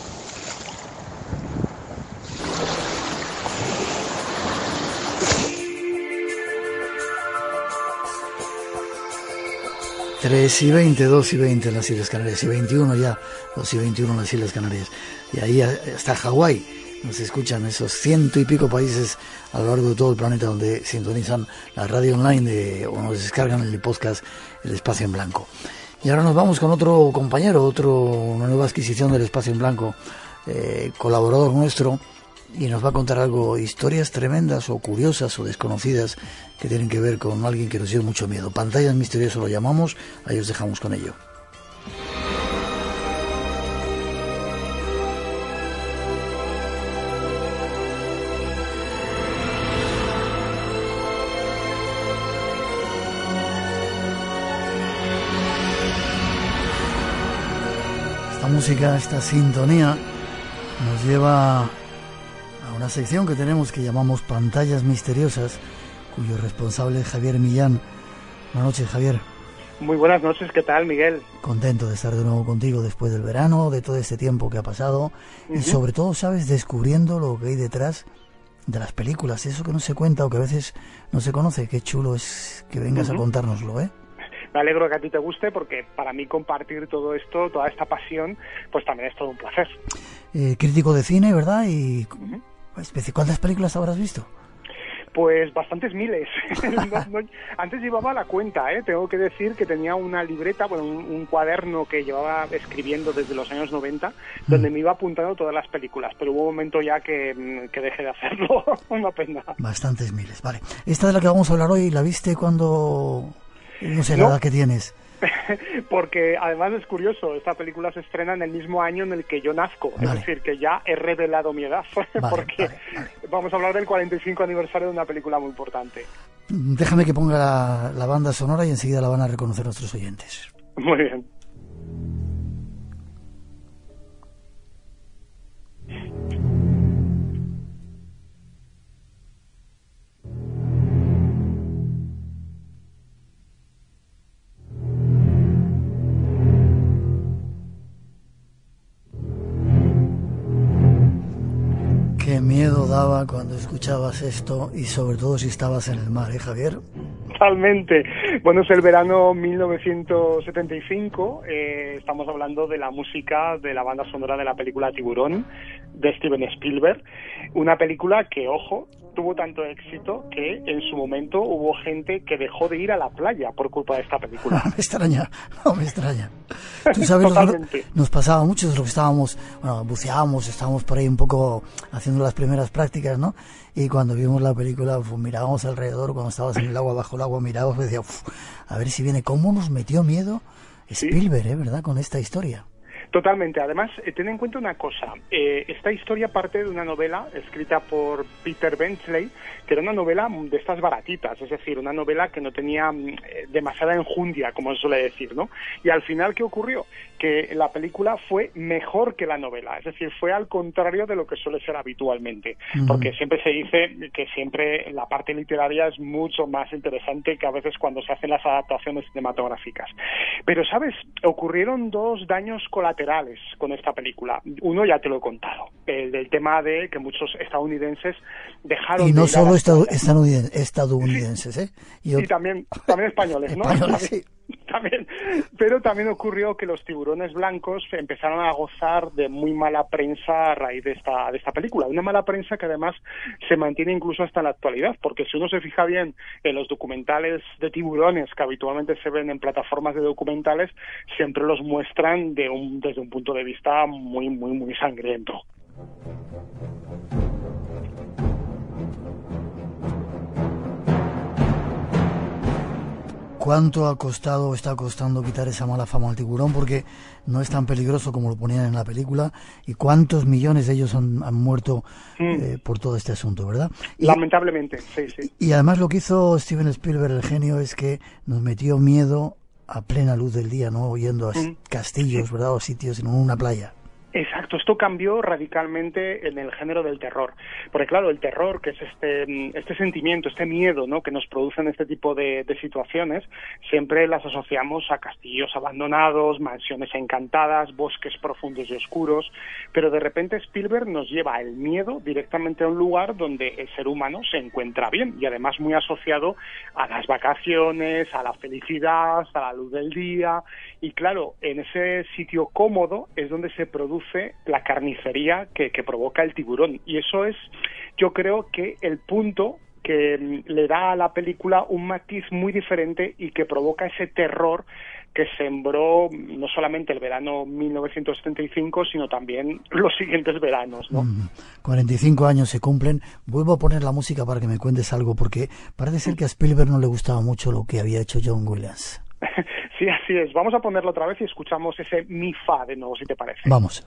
tres y veinte, dos y veinte en las Islas Canarias, y veintiuno ya, dos y veintiuno en las Islas Canarias. Y ahí está Hawái. Nos escuchan esos ciento y pico países a lo largo de todo el planeta donde sintonizan la radio online de, o nos descargan el podcast El Espacio en Blanco. Y ahora nos vamos con otro compañero, otro, una nueva adquisición del Espacio en Blanco, eh, colaborador nuestro, y nos va a contar algo, historias tremendas o curiosas o desconocidas que tienen que ver con alguien que nos dio mucho miedo. Pantallas misteriosas lo llamamos, ahí os dejamos con ello. Esta música, esta sintonía nos lleva a una sección que tenemos que llamamos Pantallas Misteriosas, cuyo responsable es Javier Millán. Buenas noches, Javier. Muy buenas noches, ¿qué tal, Miguel? Contento de estar de nuevo contigo después del verano, de todo este tiempo que ha pasado, uh-huh. Y sobre todo, ¿sabes?, descubriendo lo que hay detrás de las películas, eso que no se cuenta o que a veces no se conoce. Qué chulo es que vengas uh-huh. a contárnoslo, ¿eh? Me alegro que a ti te guste, porque para mí compartir todo esto, toda esta pasión, pues también es todo un placer. Eh, crítico de cine, ¿verdad? Y uh-huh. ¿cuántas películas habrás visto? Pues bastantes miles. no, no, antes llevaba la cuenta, ¿eh? Tengo que decir que tenía una libreta, bueno, un, un cuaderno que llevaba escribiendo desde los años noventa, donde mm. me iba apuntando todas las películas, pero hubo un momento ya que, que dejé de hacerlo. Una pena. Bastantes miles, vale. Esta de la que vamos a hablar hoy, ¿la viste cuando, no sé, la no. edad que tienes? Porque además es curioso, esta película se estrena en el mismo año en el que yo nazco, vale. Es decir, que ya he revelado mi edad, vale, porque vale, vale. Vamos a hablar del cuarenta y cinco aniversario de una película muy importante. Déjame que ponga la, la banda sonora y enseguida la van a reconocer nuestros oyentes. Muy bien. miedo daba cuando escuchabas esto y sobre todo si estabas en el mar, ¿eh, Javier? Totalmente. Bueno, es el verano mil novecientos setenta y cinco, eh, estamos hablando de la música de la banda sonora de la película Tiburón, de Steven Spielberg, una película que, ojo, tuvo tanto éxito que en su momento hubo gente que dejó de ir a la playa por culpa de esta película. No me extraña, no me extraña. Tú sabes, Totalmente. Nos pasaba mucho de lo que estábamos, bueno, buceábamos, estábamos por ahí un poco haciendo las primeras prácticas, ¿no? Y cuando vimos la película, pues, mirábamos alrededor, cuando estabas en el agua, bajo el agua, mirábamos y decía, a ver si viene. ¿Cómo nos metió miedo Spielberg, ¿Sí? eh, verdad, con esta historia? Totalmente. Además, eh, ten en cuenta una cosa. Eh, esta historia parte de una novela escrita por Peter Benchley, que era una novela de estas baratitas, es decir, una novela que no tenía eh, demasiada enjundia, como se suele decir, ¿no? Y al final, ¿qué ocurrió? Que la película fue mejor que la novela, es decir, fue al contrario de lo que suele ser habitualmente, uh-huh. porque siempre se dice que siempre la parte literaria es mucho más interesante que a veces cuando se hacen las adaptaciones cinematográficas. Pero, ¿sabes? Ocurrieron dos daños colaterales con esta película. Uno ya te lo he contado, el del tema de que muchos estadounidenses dejaron y no de solo estad- estadounidenses, estadounidenses, ¿eh? Y, y también, también españoles, ¿no? Españoles, también, sí. también, pero también ocurrió que los tiburones blancos empezaron a gozar de muy mala prensa a raíz de esta, de esta película. Una mala prensa que además se mantiene incluso hasta la actualidad, porque si uno se fija bien en los documentales de tiburones que habitualmente se ven en plataformas de documentales, siempre los muestran de un, desde un punto de vista muy, muy, muy sangriento. ¿Cuánto ha costado o está costando quitar esa mala fama al tiburón? Porque no es tan peligroso como lo ponían en la película. ¿Y cuántos millones de ellos han, han muerto mm. eh, por todo este asunto, verdad? Y, Lamentablemente, sí, sí. Y además lo que hizo Steven Spielberg, el genio, es que nos metió miedo a plena luz del día, ¿no? Yendo a mm. castillos, ¿verdad? O sitios, en una playa. Exacto, esto cambió radicalmente en el género del terror, porque claro, el terror, que es este este sentimiento, este miedo, ¿no?, que nos producen este tipo de, de situaciones, siempre las asociamos a castillos abandonados, mansiones encantadas, bosques profundos y oscuros, pero de repente Spielberg nos lleva el miedo directamente a un lugar donde el ser humano se encuentra bien, y además muy asociado a las vacaciones, a la felicidad, a la luz del día, y claro, en ese sitio cómodo es donde se produce la carnicería que, que provoca el tiburón, y eso es, yo creo que el punto que le da a la película un matiz muy diferente y que provoca ese terror que sembró no solamente el verano mil novecientos setenta y cinco, sino también los siguientes veranos, ¿no? Mm, cuarenta y cinco años se cumplen. Vuelvo a poner la música para que me cuentes algo, porque parece ser que a Spielberg no le gustaba mucho lo que había hecho John Williams. Sí, así es. Vamos a ponerlo otra vez y escuchamos ese mi fa de nuevo, si te parece. Vamos.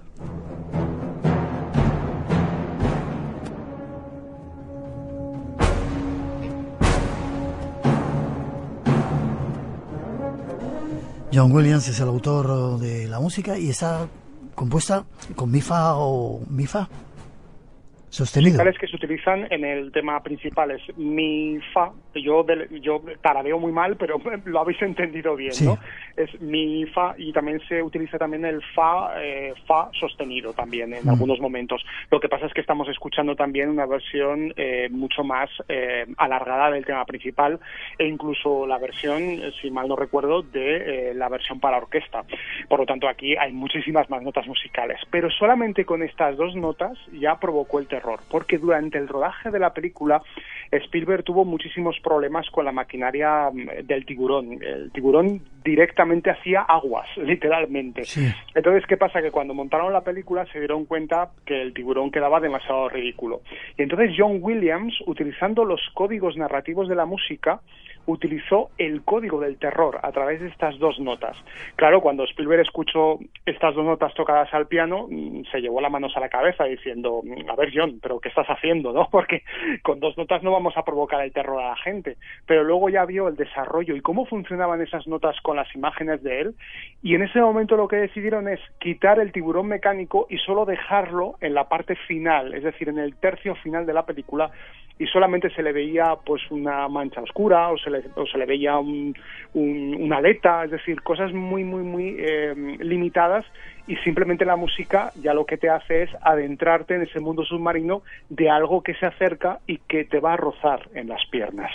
John Williams es el autor de la música y está compuesta con mi fa o mi fa sostenido. Los que se utilizan en el tema principal es mi fa. Yo de, yo tarareo muy mal, pero lo habéis entendido bien, sí. ¿no? Es mi fa, y también se utiliza también el fa eh, fa sostenido también en mm. algunos momentos. Lo que pasa es que estamos escuchando también una versión eh, mucho más eh, alargada del tema principal, e incluso la versión, si mal no recuerdo, de eh, la versión para orquesta. Por lo tanto, aquí hay muchísimas más notas musicales, pero solamente con estas dos notas ya provocó el terror, porque durante el rodaje de la película Spielberg tuvo muchísimos problemas con la maquinaria del tiburón. El tiburón directamente hacía aguas, literalmente. Sí. Entonces, ¿qué pasa? Que cuando montaron la película se dieron cuenta que el tiburón quedaba demasiado ridículo. Y entonces John Williams, utilizando los códigos narrativos de la música, utilizó el código del terror a través de estas dos notas. Claro, cuando Spielberg escuchó estas dos notas tocadas al piano, se llevó las manos a la cabeza diciendo, a ver, John, ¿pero qué estás haciendo, no? Porque con dos notas no vamos a provocar el terror a la gente. Pero luego ya vio el desarrollo y cómo funcionaban esas notas con las imágenes de él, y en ese momento lo que decidieron es quitar el tiburón mecánico y solo dejarlo en la parte final, es decir, en el tercio final de la película, y solamente se le veía pues una mancha oscura o se le le, o se le veía un, un, una aleta, es decir, cosas muy, muy, muy eh, limitadas, y simplemente la música ya lo que te hace es adentrarte en ese mundo submarino de algo que se acerca y que te va a rozar en las piernas.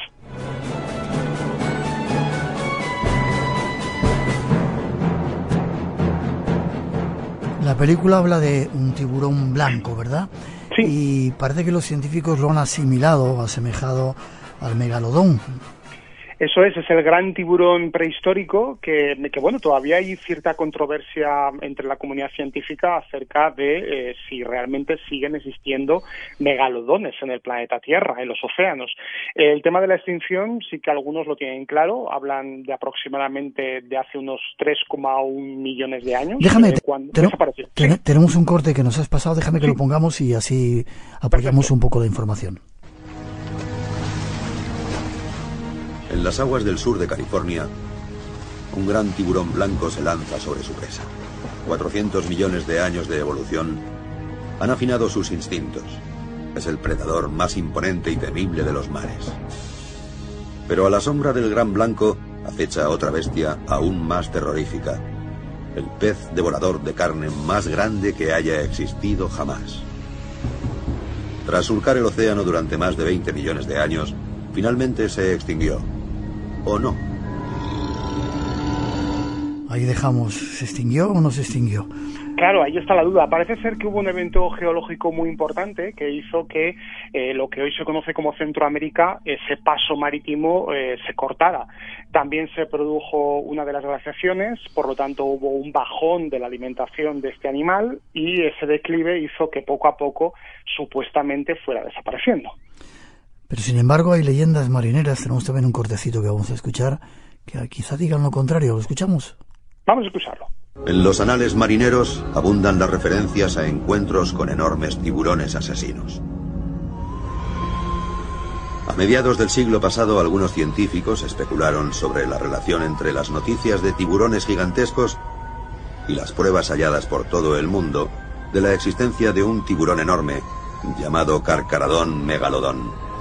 La película habla de un tiburón blanco, ¿verdad? Sí. Y parece que los científicos lo han asimilado, asemejado al megalodón. Eso es, es el gran tiburón prehistórico que, que, bueno, todavía hay cierta controversia entre la comunidad científica acerca de eh, si realmente siguen existiendo megalodones en el planeta Tierra, en los océanos. El tema de la extinción sí que algunos lo tienen claro, hablan de aproximadamente de hace unos tres coma uno millones de años. Déjame, eh, cuando ten, desapareció. ten, Sí. tenemos un corte que nos has pasado, déjame que Sí. lo pongamos y así apoyamos Perfecto. un poco la información. En las aguas del sur de California, un gran tiburón blanco se lanza sobre su presa. cuatrocientos millones de años de evolución han afinado sus instintos. Es el predador más imponente y temible de los mares. Pero a la sombra del gran blanco acecha otra bestia aún más terrorífica. El pez devorador de carne más grande que haya existido jamás. Tras surcar el océano durante más de veinte millones de años, finalmente se extinguió. ¿O no? Ahí dejamos, ¿se extinguió o no se extinguió? Claro, ahí está la duda. Parece ser que hubo un evento geológico muy importante que hizo que eh, lo que hoy se conoce como Centroamérica, ese paso marítimo, eh, se cortara. También se produjo una de las glaciaciones, por lo tanto hubo un bajón de la alimentación de este animal y ese declive hizo que poco a poco supuestamente fuera desapareciendo. Pero sin embargo hay leyendas marineras, tenemos también un cortecito que vamos a escuchar, que quizá digan lo contrario. ¿Lo escuchamos? Vamos a escucharlo. En los anales marineros abundan las referencias a encuentros con enormes tiburones asesinos. A mediados del siglo pasado, algunos científicos especularon sobre la relación entre las noticias de tiburones gigantescos y las pruebas halladas por todo el mundo de la existencia de un tiburón enorme llamado Carcaradón megalodón.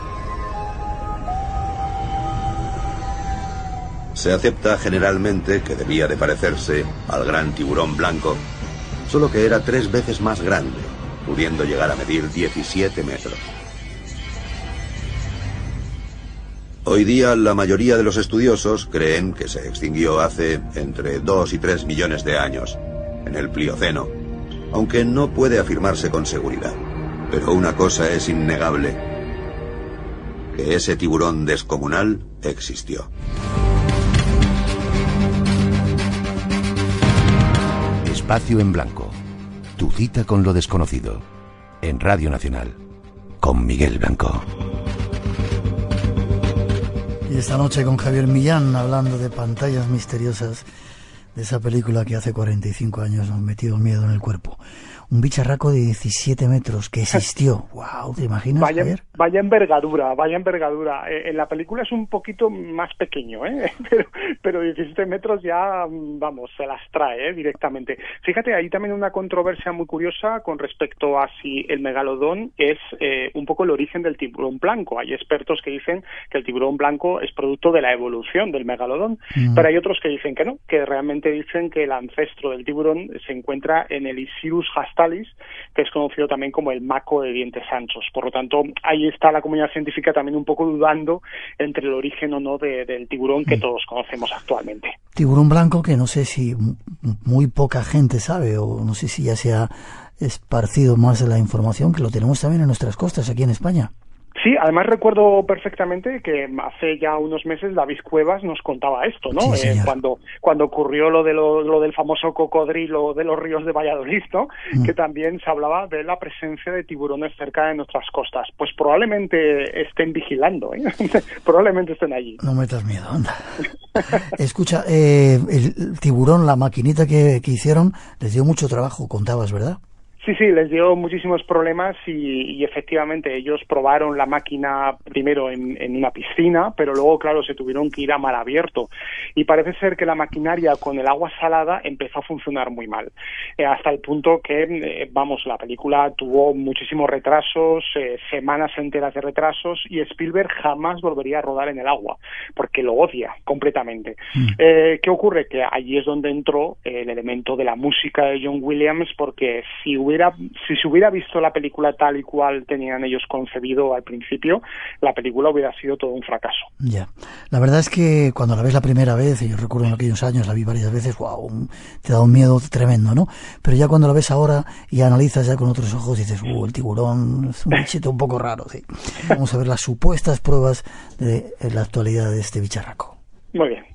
Se acepta generalmente que debía de parecerse al gran tiburón blanco, solo que era tres veces más grande, pudiendo llegar a medir diecisiete metros. Hoy día la mayoría de los estudiosos creen que se extinguió hace entre dos y tres millones de años, en el Plioceno, aunque no puede afirmarse con seguridad. Pero una cosa es innegable, que ese tiburón descomunal existió. Espacio en Blanco. Tu cita con lo desconocido. En Radio Nacional. Con Miguel Blanco. Y esta noche con Javier Millán, hablando de pantallas misteriosas, de esa película que hace cuarenta y cinco años nos metió miedo en el cuerpo. Un bicharraco de diecisiete metros que existió. ¡Wow! ¿Te imaginas, Vaya, Javier? vaya envergadura, vaya envergadura. Eh, en la película es un poquito más pequeño, ¿eh? Pero, pero diecisiete metros ya, vamos, se las trae, ¿eh? Directamente. Fíjate, hay también una controversia muy curiosa con respecto a si el megalodón es eh, un poco el origen del tiburón blanco. Hay expertos que dicen que el tiburón blanco es producto de la evolución del megalodón, mm. pero hay otros que dicen que no, que realmente dicen que el ancestro del tiburón se encuentra en el Isirus hastalis, que es conocido también como el maco de dientes anchos. Por lo tanto, ahí está la comunidad científica también un poco dudando entre el origen o no de, del tiburón que todos conocemos actualmente. Tiburón blanco que no sé si muy poca gente sabe, o no sé si ya se ha esparcido más de la información, que lo tenemos también en nuestras costas aquí en España. Sí, además recuerdo perfectamente que hace ya unos meses David Cuevas nos contaba esto, ¿no? Sí, eh, cuando cuando ocurrió lo de lo, lo del famoso cocodrilo de los ríos de Valladolid, ¿no? Mm. Que también se hablaba de la presencia de tiburones cerca de nuestras costas. Pues probablemente estén vigilando, ¿eh? Probablemente estén allí. No metas miedo, anda. Escucha, eh, el tiburón, la maquinita que, que hicieron, les dio mucho trabajo, contabas, ¿verdad? Sí, sí, les dio muchísimos problemas y, y efectivamente ellos probaron la máquina primero en, en una piscina, pero luego, claro, se tuvieron que ir a mar abierto. Y parece ser que la maquinaria con el agua salada empezó a funcionar muy mal, eh, hasta el punto que, eh, vamos, la película tuvo muchísimos retrasos, eh, semanas enteras de retrasos, y Spielberg jamás volvería a rodar en el agua, porque lo odia completamente. Mm. Eh, ¿Qué ocurre? Que allí es donde entró eh, el elemento de la música de John Williams, porque si hubiera si se hubiera visto la película tal y cual tenían ellos concebido al principio, la película hubiera sido todo un fracaso. Ya, la verdad es que cuando la ves la primera vez, y yo recuerdo en aquellos años, la vi varias veces, wow, te da un miedo tremendo, ¿no? Pero ya cuando la ves ahora y analizas ya con otros ojos, dices, uh, el tiburón es un bichito un poco raro, sí. Vamos a ver las supuestas pruebas de la actualidad de este bicharraco. Muy bien.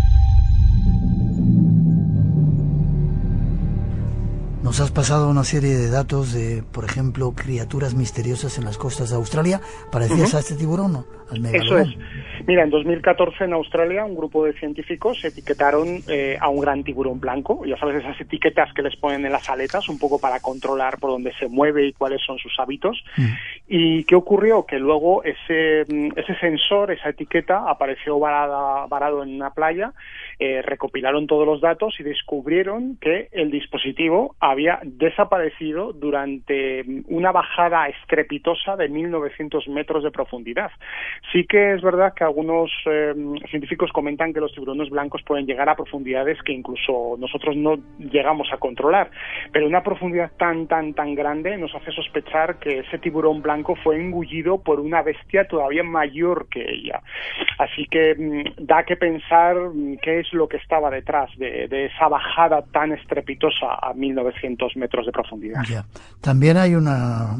Nos has pasado una serie de datos de, por ejemplo, criaturas misteriosas en las costas de Australia. ¿Parecías uh-huh. a este tiburón, no? Al megalodón. Eso es. Mira, en dos mil catorce en Australia un grupo de científicos etiquetaron eh, a un gran tiburón blanco. Ya sabes, esas etiquetas que les ponen en las aletas, un poco para controlar por dónde se mueve y cuáles son sus hábitos. Uh-huh. ¿Y qué ocurrió? Que luego ese, ese sensor, esa etiqueta, apareció varada, varado en una playa. Eh, recopilaron todos los datos y descubrieron que el dispositivo había desaparecido durante una bajada estrepitosa de mil novecientos metros de profundidad. Sí que es verdad que algunos eh, científicos comentan que los tiburones blancos pueden llegar a profundidades que incluso nosotros no llegamos a controlar, pero una profundidad tan, tan, tan grande nos hace sospechar que ese tiburón blanco fue engullido por una bestia todavía mayor que ella. Así que mm, da que pensar mm, qué es lo que estaba detrás de, de esa bajada tan estrepitosa a mil novecientos metros de profundidad. Ya. También hay una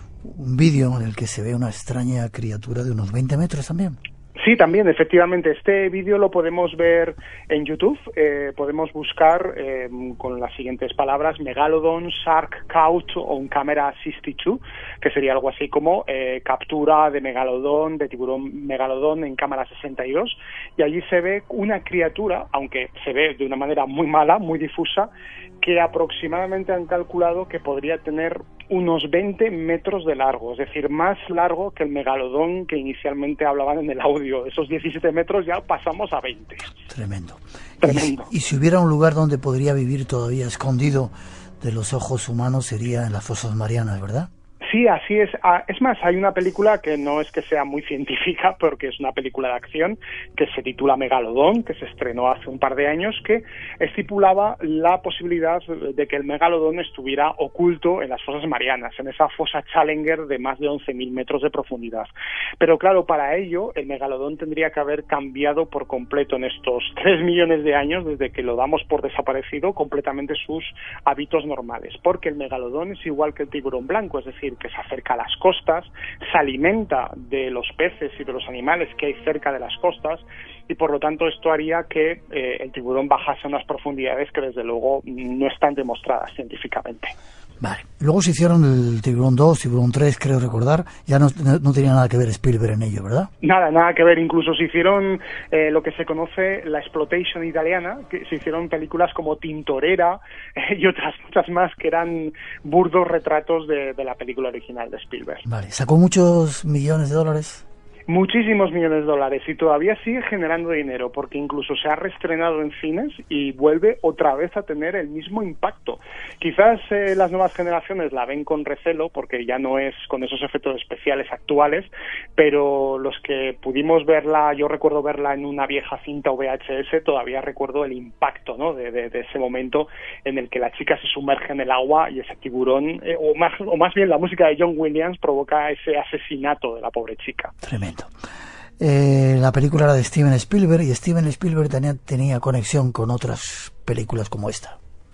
un vídeo en el que se ve una extraña criatura de unos veinte metros también. Sí, también, efectivamente. Este vídeo lo podemos ver en YouTube. Eh, podemos buscar eh, con las siguientes palabras: Megalodon Shark Caught on Camera sesenta y dos, que sería algo así como eh, captura de megalodón, de tiburón megalodón en cámara sesenta y dos. Y allí se ve una criatura, aunque se ve de una manera muy mala, muy difusa, que aproximadamente han calculado que podría tener unos veinte metros de largo, es decir, más largo que el megalodón que inicialmente hablaban en el audio. Esos diecisiete metros ya pasamos a veinte. Tremendo. Tremendo. Y, y si hubiera un lugar donde podría vivir todavía escondido de los ojos humanos, sería en las fosas marianas, ¿verdad? Sí, así es. Es más, hay una película que no es que sea muy científica, porque es una película de acción que se titula Megalodón, que se estrenó hace un par de años, que estipulaba la posibilidad de que el megalodón estuviera oculto en las fosas marianas, en esa fosa Challenger de más de once mil metros de profundidad. Pero claro, para ello el megalodón tendría que haber cambiado por completo en estos tres millones de años, desde que lo damos por desaparecido, completamente sus hábitos normales, porque el megalodón es igual que el tiburón blanco, es decir, que se acerca a las costas, se alimenta de los peces y de los animales que hay cerca de las costas, y por lo tanto esto haría que eh, el tiburón bajase a unas profundidades que desde luego no están demostradas científicamente. Vale. Luego se hicieron el Tiburón dos, Tiburón tres, creo recordar. Ya no, no tenía nada que ver Spielberg en ello, ¿verdad? Nada, nada que ver. Incluso se hicieron eh, lo que se conoce la exploitation italiana, que se hicieron películas como Tintorera eh, y otras muchas más que eran burdos retratos de, de la película original de Spielberg. Vale. ¿Sacó muchos millones de dólares? Muchísimos millones de dólares, y todavía sigue generando dinero, porque incluso se ha reestrenado en cines y vuelve otra vez a tener el mismo impacto. Quizás eh, las nuevas generaciones la ven con recelo, porque ya no es con esos efectos especiales actuales, pero los que pudimos verla, yo recuerdo verla en una vieja cinta V H S, todavía recuerdo el impacto, ¿no?, de, de, de ese momento en el que la chica se sumerge en el agua y ese tiburón, eh, o, más, o más bien la música de John Williams, provoca ese asesinato de la pobre chica. Tremendo. Eh, la película era de Steven Spielberg, y Steven Spielberg tenía, tenía conexión con otras películas como esta.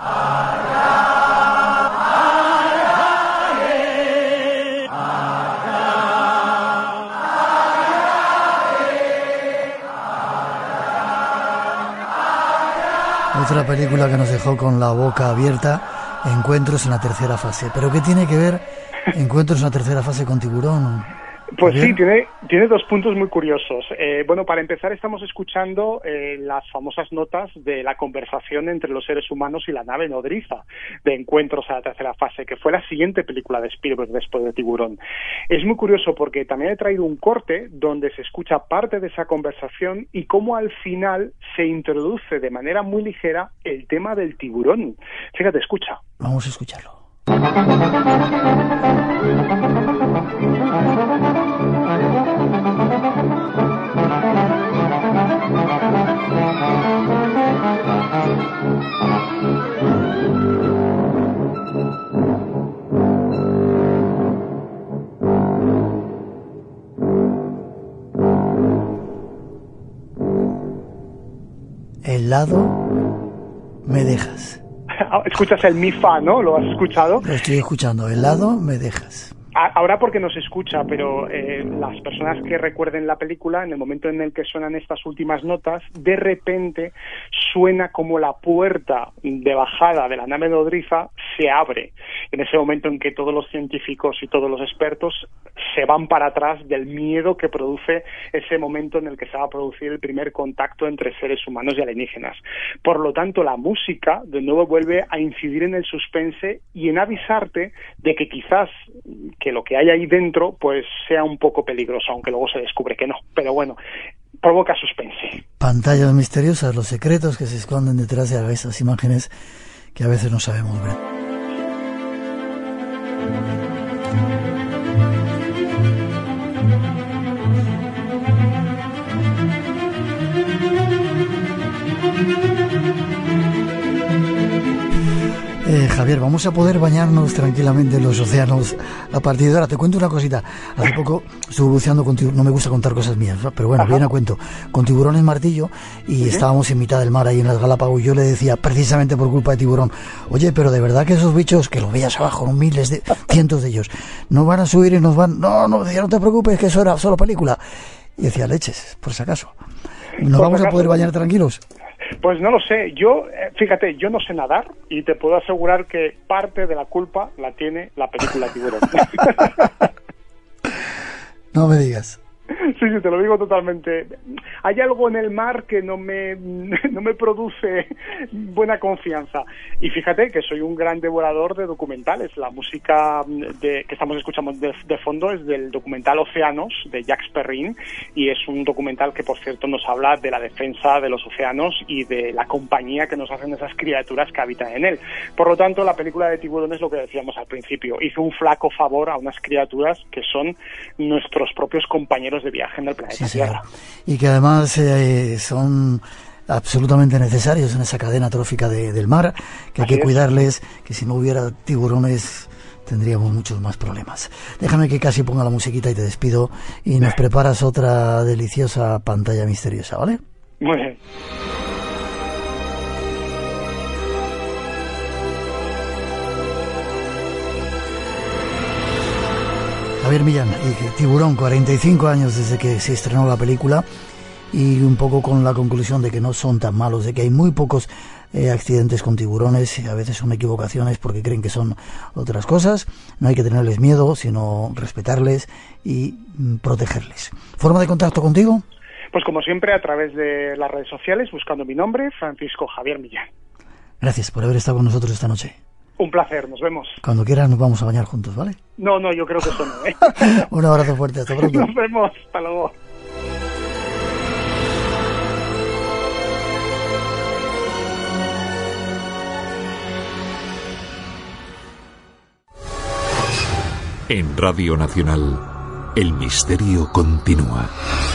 Otra película que nos dejó con la boca abierta, Encuentros en la tercera fase. ¿Pero qué tiene que ver Encuentros en la tercera fase con Tiburón? Pues sí, tiene, tiene dos puntos muy curiosos. Eh, bueno, para empezar estamos escuchando eh, las famosas notas de la conversación entre los seres humanos y la nave nodriza de Encuentros a la tercera fase, que fue la siguiente película de Spielberg después de Tiburón. Es muy curioso porque también he traído un corte donde se escucha parte de esa conversación y cómo al final se introduce de manera muy ligera el tema del tiburón. Fíjate, escucha. Vamos a escucharlo. El lado me dejas. Escuchas el mi fa, ¿no? ¿Lo has escuchado? Lo estoy escuchando. El lado me dejas. Ahora porque no se escucha, pero eh, las personas que recuerden la película, en el momento en el que suenan estas últimas notas, de repente suena como la puerta de bajada de la nave nodriza se abre. En ese momento en que todos los científicos y todos los expertos se van para atrás del miedo que produce ese momento en el que se va a producir el primer contacto entre seres humanos y alienígenas. Por lo tanto, la música de nuevo vuelve a incidir en el suspense y en avisarte de que quizás que lo que hay ahí dentro pues sea un poco peligroso, aunque luego se descubre que no. Pero bueno, provoca suspense. Pantallas misteriosas, los secretos que se esconden detrás de esas imágenes que a veces no sabemos ver. Eh, Javier, vamos a poder bañarnos tranquilamente en los océanos a partir de ahora. Te cuento una cosita. Hace poco estuve buceando con tiburones, no me gusta contar cosas mías, ¿no? Pero bueno, Ajá. bien a cuento, con tiburones martillo y ¿Sí? estábamos en mitad del mar ahí en las Galápagos y yo le decía, precisamente por culpa de tiburón, oye, pero de verdad que esos bichos, que los veías abajo, miles de, cientos de ellos, no van a subir y nos van, no, no, decía, no te preocupes, que eso era solo película. Y decía, leches, por si acaso. ¿Nos vamos a poder bañar tranquilos? Pues no lo sé, yo, fíjate, yo no sé nadar y te puedo asegurar que parte de la culpa la tiene la película Tiburón. No me digas. Sí, sí, te lo digo totalmente. Hay algo en el mar que no me, no me produce buena confianza. Y fíjate que soy un gran devorador de documentales. La música de, que estamos escuchando de, de fondo es del documental Océanos, de Jacques Perrin, y es un documental que, por cierto, nos habla de la defensa de los océanos y de la compañía que nos hacen esas criaturas que habitan en él. Por lo tanto, la película de Tiburón es lo que decíamos al principio. Hizo un flaco favor a unas criaturas que son nuestros propios compañeros de viaje en el planeta sí, Tierra. Y que además eh, son absolutamente necesarios en esa cadena trófica de, del mar, que hay Así que es. cuidarles, que si no hubiera tiburones tendríamos muchos más problemas. Déjame que casi ponga la musiquita y te despido y nos preparas otra deliciosa pantalla misteriosa, ¿vale? Muy bien. Javier Millán, y Tiburón, cuarenta y cinco años desde que se estrenó la película y un poco con la conclusión de que no son tan malos, de que hay muy pocos eh, accidentes con tiburones, a veces son equivocaciones porque creen que son otras cosas, no hay que tenerles miedo, sino respetarles y mm, protegerles. ¿Forma de contacto contigo? Pues como siempre a través de las redes sociales, buscando mi nombre, Francisco Javier Millán. Gracias por haber estado con nosotros esta noche. Un placer, nos vemos. Cuando quieras nos vamos a bañar juntos, ¿vale? No, no, yo creo que eso no, ¿eh? Un abrazo fuerte, hasta pronto. Nos vemos, hasta luego. En Radio Nacional, el misterio continúa.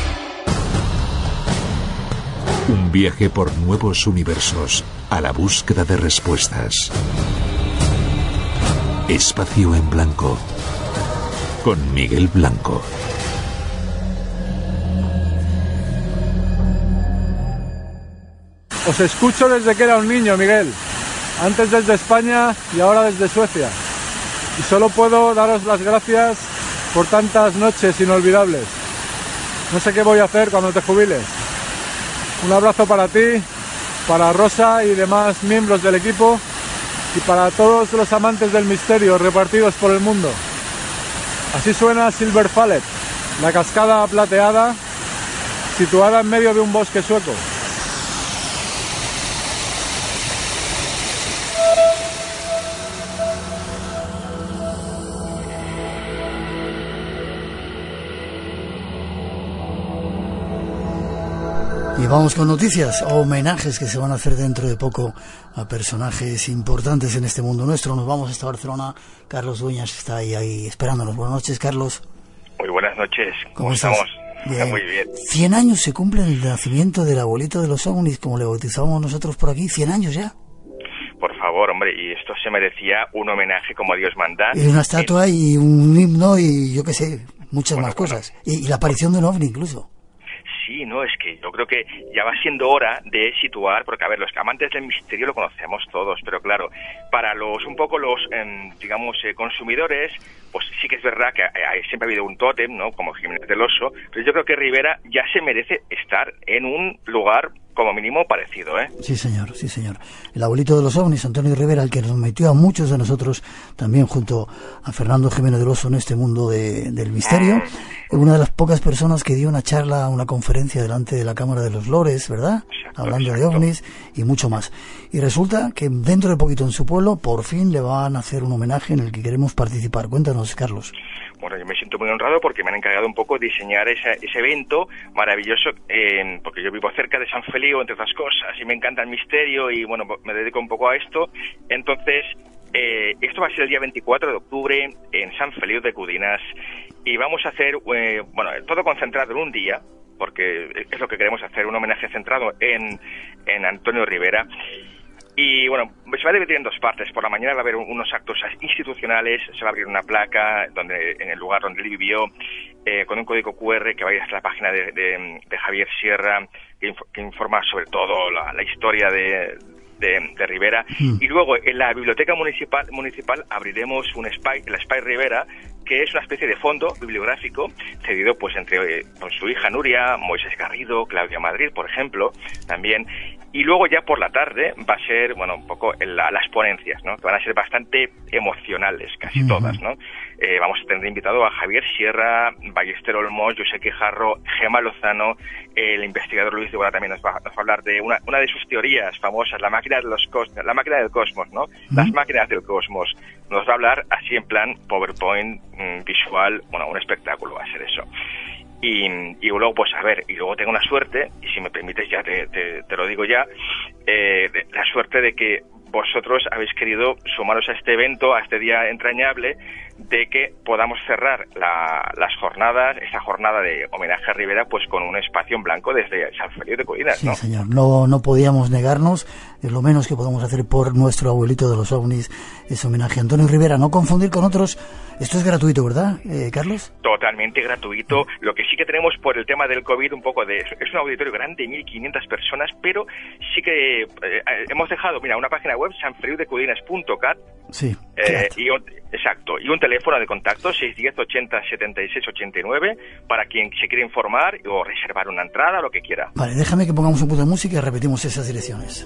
Un viaje por nuevos universos a la búsqueda de respuestas. Espacio en Blanco, con Miguel Blanco. Os escucho desde que era un niño, Miguel. Antes desde España y ahora desde Suecia. Y solo puedo daros las gracias por tantas noches inolvidables. No sé qué voy a hacer cuando te jubiles. Un abrazo para ti, para Rosa y demás miembros del equipo, y para todos los amantes del misterio repartidos por el mundo. Así suena Silver Fallet, la cascada plateada, situada en medio de un bosque sueco. Y vamos con noticias, homenajes que se van a hacer dentro de poco a personajes importantes en este mundo nuestro. Nos vamos hasta Barcelona. Carlos Dueñas está ahí, ahí esperándonos. Buenas noches, Carlos. Muy buenas noches. ¿Cómo, ¿Cómo estamos? Bien. Muy bien. Cien años se cumplen el nacimiento del abuelito de los ovnis, como le bautizamos nosotros por aquí. Cien años ya. Por favor, hombre, y esto se merecía un homenaje como Dios manda. Y una estatua en... y un himno y yo qué sé, muchas bueno, más cosas. Bueno. Y, y la aparición de un ovni incluso. Sí, no, es que yo creo que ya va siendo hora de situar, porque a ver, los amantes del misterio lo conocemos todos, pero claro, para los un poco los, eh, digamos, eh, consumidores, pues sí que es verdad que hay, siempre ha habido un tótem, ¿no?, como Jiménez del Oso, pero yo creo que Rivera ya se merece estar en un lugar como mínimo parecido, ¿eh? Sí, señor, sí, señor. El abuelito de los ovnis, Antonio Rivera, el que nos metió a muchos de nosotros, también junto a Fernando Jiménez del Oso, en este mundo de, del misterio. Mm. Una de las pocas personas que dio una charla, una conferencia delante de la Cámara de los Lores, ¿verdad? Exacto, hablando exacto. de ovnis y mucho más. Y resulta que dentro de poquito en su pueblo, por fin le van a hacer un homenaje en el que queremos participar. Cuéntanos, Carlos. Bueno, yo me siento muy honrado porque me han encargado un poco de diseñar ese, ese evento maravilloso, eh, porque yo vivo cerca de San Feliu, entre otras cosas, y me encanta el misterio y, bueno, me dedico un poco a esto. Entonces, eh, esto va a ser el día veinticuatro de octubre en San Feliu de Cudines y vamos a hacer, eh, bueno, todo concentrado en un día, porque es lo que queremos hacer, un homenaje centrado en, en Antonio Rivera. Y bueno, se va a dividir en dos partes. Por la mañana va a haber unos actos institucionales, se va a abrir una placa donde en el lugar donde él vivió, eh, con un código cu erre que va a ir hasta la página de, de, de Javier Sierra, que, inf que informa sobre todo la, la historia de, de, de Rivera. Mm. Y luego en la biblioteca municipal, municipal abriremos un Spy, el Spy Rivera, que es una especie de fondo bibliográfico cedido pues entre eh, con su hija Nuria, Moisés Garrido, Claudia Madrid, por ejemplo, también. Y luego ya por la tarde va a ser, bueno, un poco el, las ponencias, ¿no?, que van a ser bastante emocionales, casi uh-huh. todas, ¿no? Eh, vamos a tener invitado a Javier Sierra, Ballester Olmos, José Quijarro, Gemma Lozano, el investigador Luis de Guara también nos va, nos va a hablar de una, una de sus teorías famosas, la máquina de los cos la máquina del cosmos, ¿no? Uh-huh. Las máquinas del cosmos. Nos va a hablar así en plan PowerPoint, mmm, visual, bueno, un espectáculo va a ser eso. Y, y luego, pues a ver, y luego tengo una suerte, y si me permites ya te, te, te lo digo ya, eh, la suerte de que vosotros habéis querido sumaros a este evento, a este día entrañable, de que podamos cerrar la, las jornadas, esta jornada de homenaje a Rivera, pues con un espacio en blanco desde San Feliu de Cudines, ¿no? Sí, señor, no, no podíamos negarnos, es lo menos que podemos hacer por nuestro abuelito de los ovnis, ese homenaje a Antonio Rivera, no confundir con otros. Esto es gratuito, ¿verdad, eh, Carlos? Totalmente gratuito. Lo que sí que tenemos por el tema del COVID un poco de eso. Es un auditorio grande, mil quinientas personas, pero sí que eh, hemos dejado, mira, una página web, san feliu de cudines punto cat. Sí. Eh, y un, exacto. Y un teléfono de contacto, seis uno cero, ochenta, setenta y seis, ochenta y nueve, para quien se quiera informar o reservar una entrada, lo que quiera. Vale, déjame que pongamos un poco de música y repetimos esas direcciones.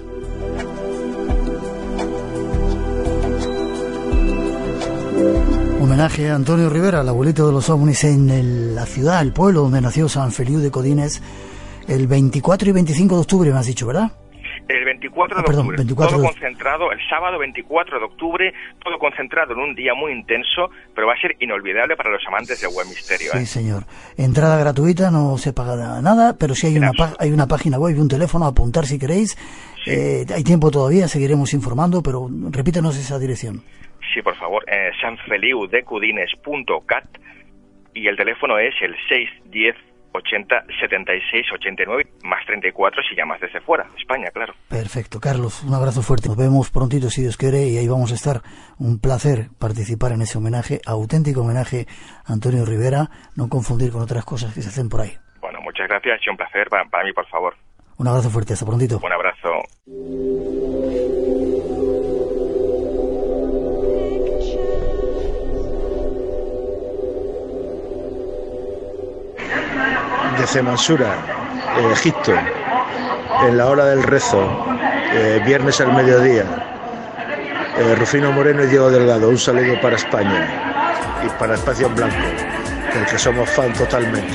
Homenaje a Antonio Rivera, el abuelito de los ovnis, en el, la ciudad, el pueblo donde nació, San Feliu de Cudines, el veinticuatro y veinticinco de octubre, me has dicho, ¿verdad? El veinticuatro de ah, perdón, octubre, veinticuatro todo de... concentrado, el sábado veinticuatro de octubre, todo concentrado en un día muy intenso, pero va a ser inolvidable para los amantes del buen misterio. Sí, ¿eh? señor. Entrada gratuita, no se paga nada, pero sí hay una, hay una página web y un teléfono a apuntar si queréis. Sí. Eh, hay tiempo todavía, seguiremos informando, pero repítanos esa dirección. Sí, por favor, eh, san feliu de cudines punto cat y el teléfono es el seis uno cero, ochenta, setenta y seis, ochenta y nueve, más treinta y cuatro si llamas desde fuera, España, claro. Perfecto, Carlos, un abrazo fuerte. Nos vemos prontito si Dios quiere y ahí vamos a estar. Un placer participar en ese homenaje, auténtico homenaje a Antonio Rivera, no confundir con otras cosas que se hacen por ahí. Bueno, muchas gracias y un placer para, para mí, por favor. Un abrazo fuerte, hasta prontito. Un abrazo. Desde Mansura, eh, Egipto, en la hora del rezo, eh, viernes al mediodía. Eh, Rufino Moreno y Diego Delgado, un saludo para España y para Espacio en Blanco. del que somos fan totalmente.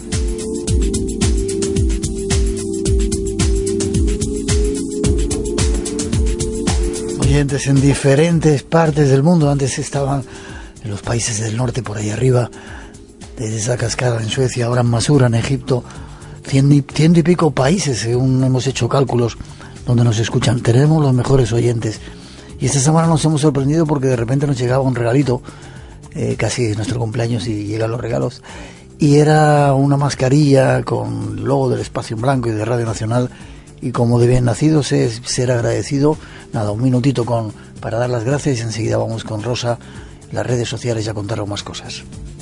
Oyentes en diferentes partes del mundo. Antes estaban en los países del norte, por ahí arriba, desde esa cascada en Suecia, ahora en Masura, en Egipto, ciento y, ciento y pico países, según hemos hecho cálculos, donde nos escuchan. Tenemos los mejores oyentes. Y esta semana nos hemos sorprendido porque de repente nos llegaba un regalito, eh, casi es nuestro cumpleaños y llegan los regalos, y era una mascarilla con el logo del Espacio en Blanco y de Radio Nacional. Y como de bien nacidos es ser agradecido. Nada, un minutito con para dar las gracias y enseguida vamos con Rosa, las redes sociales, y a contaros más cosas.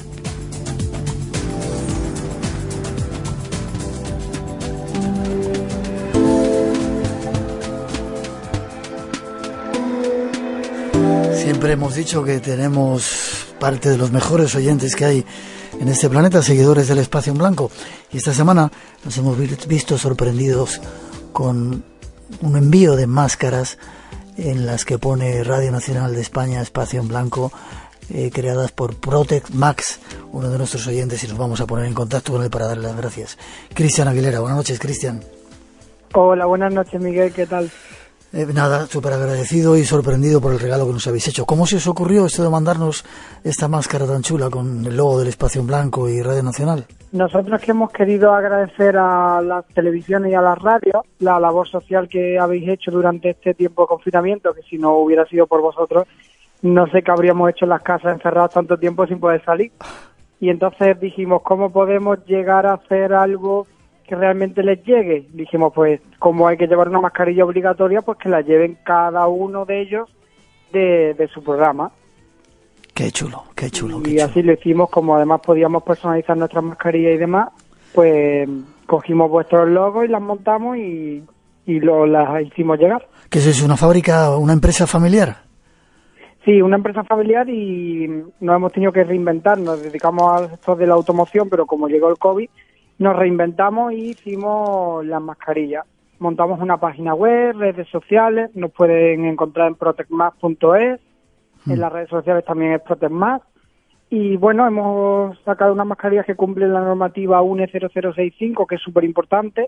Siempre hemos dicho que tenemos parte de los mejores oyentes que hay en este planeta, seguidores del Espacio en Blanco, y esta semana nos hemos visto sorprendidos con un envío de máscaras en las que pone Radio Nacional de España Espacio en Blanco, eh, creadas por Protect Max, uno de nuestros oyentes, y nos vamos a poner en contacto con él para darle las gracias. Cristian Aguilera, buenas noches, Cristian. Hola, buenas noches, Miguel, ¿qué tal? Eh, nada, súper agradecido y sorprendido por el regalo que nos habéis hecho. ¿Cómo se os ocurrió esto de mandarnos esta máscara tan chula con el logo del Espacio en Blanco y Radio Nacional? Nosotros que hemos querido agradecer a las televisiones y a las radios la labor social que habéis hecho durante este tiempo de confinamiento, que si no hubiera sido por vosotros, no sé qué habríamos hecho en las casas encerradas tanto tiempo sin poder salir. Y entonces dijimos, ¿cómo podemos llegar a hacer algo que realmente les llegue? Dijimos, pues, como hay que llevar una mascarilla obligatoria, pues que la lleven cada uno de ellos de, de su programa. Qué chulo, qué chulo. Y qué chulo. así lo hicimos, como además podíamos personalizar nuestras mascarillas y demás, pues cogimos vuestros logos y las montamos y, y lo, las hicimos llegar. ¿Qué es eso, una fábrica, una empresa familiar? Sí, una empresa familiar, y nos hemos tenido que reinventar. Nos dedicamos al sector de la automoción, pero como llegó el COVID, nos reinventamos y hicimos las mascarillas. Montamos una página web, redes sociales, nos pueden encontrar en protect max punto es, mm. en las redes sociales también es ProtectMax, y bueno, hemos sacado unas mascarillas que cumplen la normativa U N E cero cero seis cinco, que es súper importante,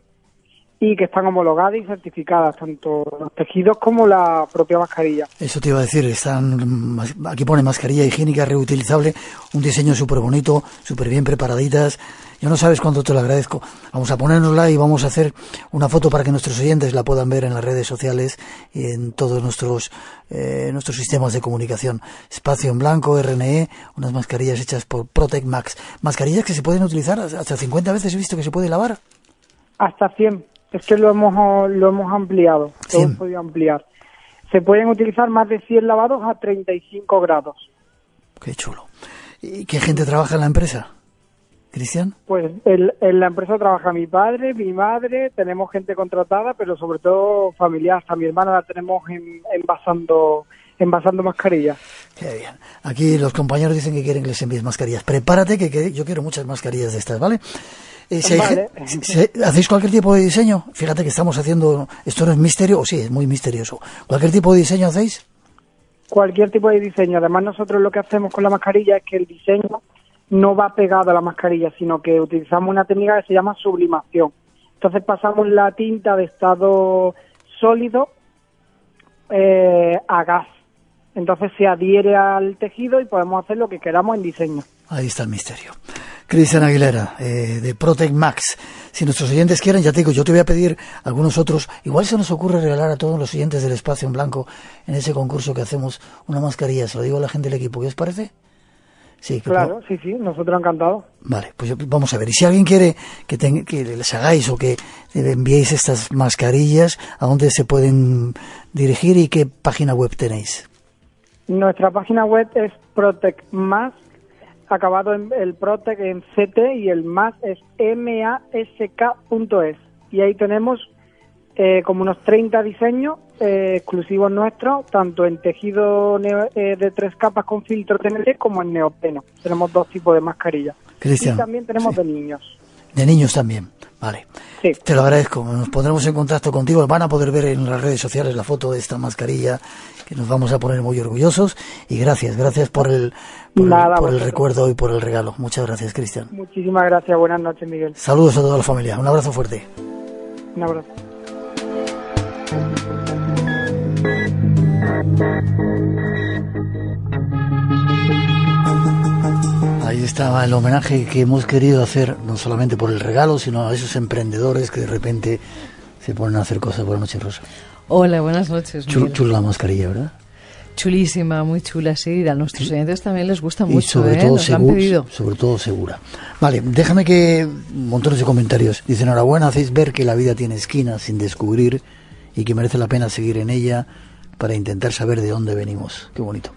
y que están homologadas y certificadas, tanto los tejidos como la propia mascarilla. Eso te iba a decir, están aquí pone mascarilla higiénica reutilizable, un diseño súper bonito, súper bien preparaditas. Yo no sabes cuánto te lo agradezco. Vamos a ponérnosla y vamos a hacer una foto para que nuestros oyentes la puedan ver en las redes sociales y en todos nuestros eh, nuestros sistemas de comunicación. Espacio en Blanco, R N E, unas mascarillas hechas por Protect Max. Mascarillas que se pueden utilizar hasta cincuenta veces, he visto que se puede lavar. Hasta cien. Es que lo hemos lo hemos ampliado, lo hemos podido ampliar. Se pueden utilizar más de cien lavados a treinta y cinco grados. Qué chulo. ¿Y qué gente trabaja en la empresa, Cristian? Pues el, en la empresa trabaja mi padre, mi madre, tenemos gente contratada, pero sobre todo familiar. Hasta mi hermana la tenemos en, envasando envasando mascarillas. Qué bien. Aquí los compañeros dicen que quieren que les envíes mascarillas. Prepárate, que, que yo quiero muchas mascarillas de estas, ¿vale? Eh, si vale. hay, si ¿hacéis cualquier tipo de diseño? Fíjate que estamos haciendo, esto no es misterio, o sí, es muy misterioso. ¿Cualquier tipo de diseño hacéis? Cualquier tipo de diseño. Además, nosotros lo que hacemos con la mascarilla es que el diseño no va pegado a la mascarilla, sino que utilizamos una técnica que se llama sublimación. Entonces pasamos la tinta de estado sólido eh, a gas. Entonces se adhiere al tejido y podemos hacer lo que queramos en diseño. Ahí está el misterio. Cristian Aguilera, eh, de Protect Max. Si nuestros oyentes quieren, ya te digo, yo te voy a pedir algunos otros. Igual se nos ocurre regalar a todos los oyentes del Espacio en Blanco, en ese concurso que hacemos, una mascarilla. Se lo digo a la gente del equipo. ¿Qué os parece? Sí, claro, sí, sí, nosotros encantados. Vale, pues yo, vamos a ver. Y si alguien quiere que, ten, que les hagáis o que enviéis estas mascarillas, ¿a dónde se pueden dirigir y qué página web tenéis? Nuestra página web es ProtectMax, acabado en el Protect en C T, y el Max es mask punto es. Y ahí tenemos eh, como unos treinta diseños eh, exclusivos nuestros, tanto en tejido neo, eh, de tres capas con filtro T N T como en neopreno. Tenemos dos tipos de mascarillas. Cristian, y también tenemos sí. de niños. De niños también, vale. Sí. Te lo agradezco, nos pondremos en contacto contigo, van a poder ver en las redes sociales la foto de esta mascarilla que nos vamos a poner muy orgullosos, y gracias, gracias por el, por, Nada, el, por el vosotros. recuerdo y por el regalo. Muchas gracias, Cristian. Muchísimas gracias, buenas noches, Miguel. Saludos a toda la familia, un abrazo fuerte. Un abrazo. Ahí estaba el homenaje que hemos querido hacer, no solamente por el regalo, sino a esos emprendedores que de repente se ponen a hacer cosas. Buenas noches, Rosa. Hola, buenas noches, Chul, chula la mascarilla, ¿verdad? Chulísima, muy chula, sí. A nuestros oyentes también les gusta Y mucho, sobre ¿eh? todo Nos lo han segura, pedido. sobre todo segura. Vale, déjame que montones de comentarios. Dicen, enhorabuena, hacéis ver que la vida tiene esquinas sin descubrir y que merece la pena seguir en ella para intentar saber de dónde venimos. Qué bonito.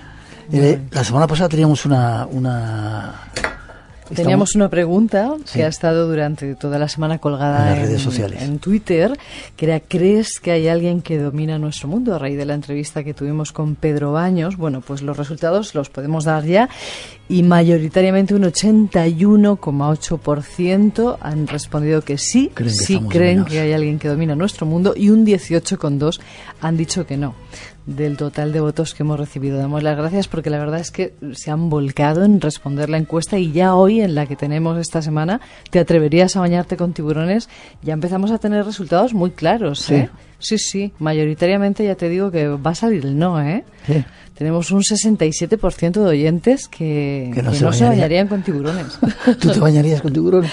Eh, la semana pasada teníamos una... una Teníamos estamos- una pregunta Sí. que ha estado durante toda la semana colgada En las redes sociales. en Twitter, que era, ¿crees que hay alguien que domina nuestro mundo? A raíz de la entrevista que tuvimos con Pedro Baños, bueno, pues los resultados los podemos dar ya, y mayoritariamente un ochenta y uno coma ocho por ciento han respondido que sí, Creen que sí estamos creen dominados. que hay alguien que domina nuestro mundo, y un dieciocho coma dos han dicho que no. Del total de votos que hemos recibido, damos las gracias porque la verdad es que se han volcado en responder la encuesta, y ya hoy, en la que tenemos esta semana, ¿te atreverías a bañarte con tiburones? Ya empezamos a tener resultados muy claros, Sí. ¿eh? Sí, sí, mayoritariamente ya te digo que va a salir el no, ¿eh? Sí. Tenemos un sesenta y siete por ciento de oyentes que, Que no que se no se bañaría. bañarían con tiburones. ¿Tú te bañarías con tiburones?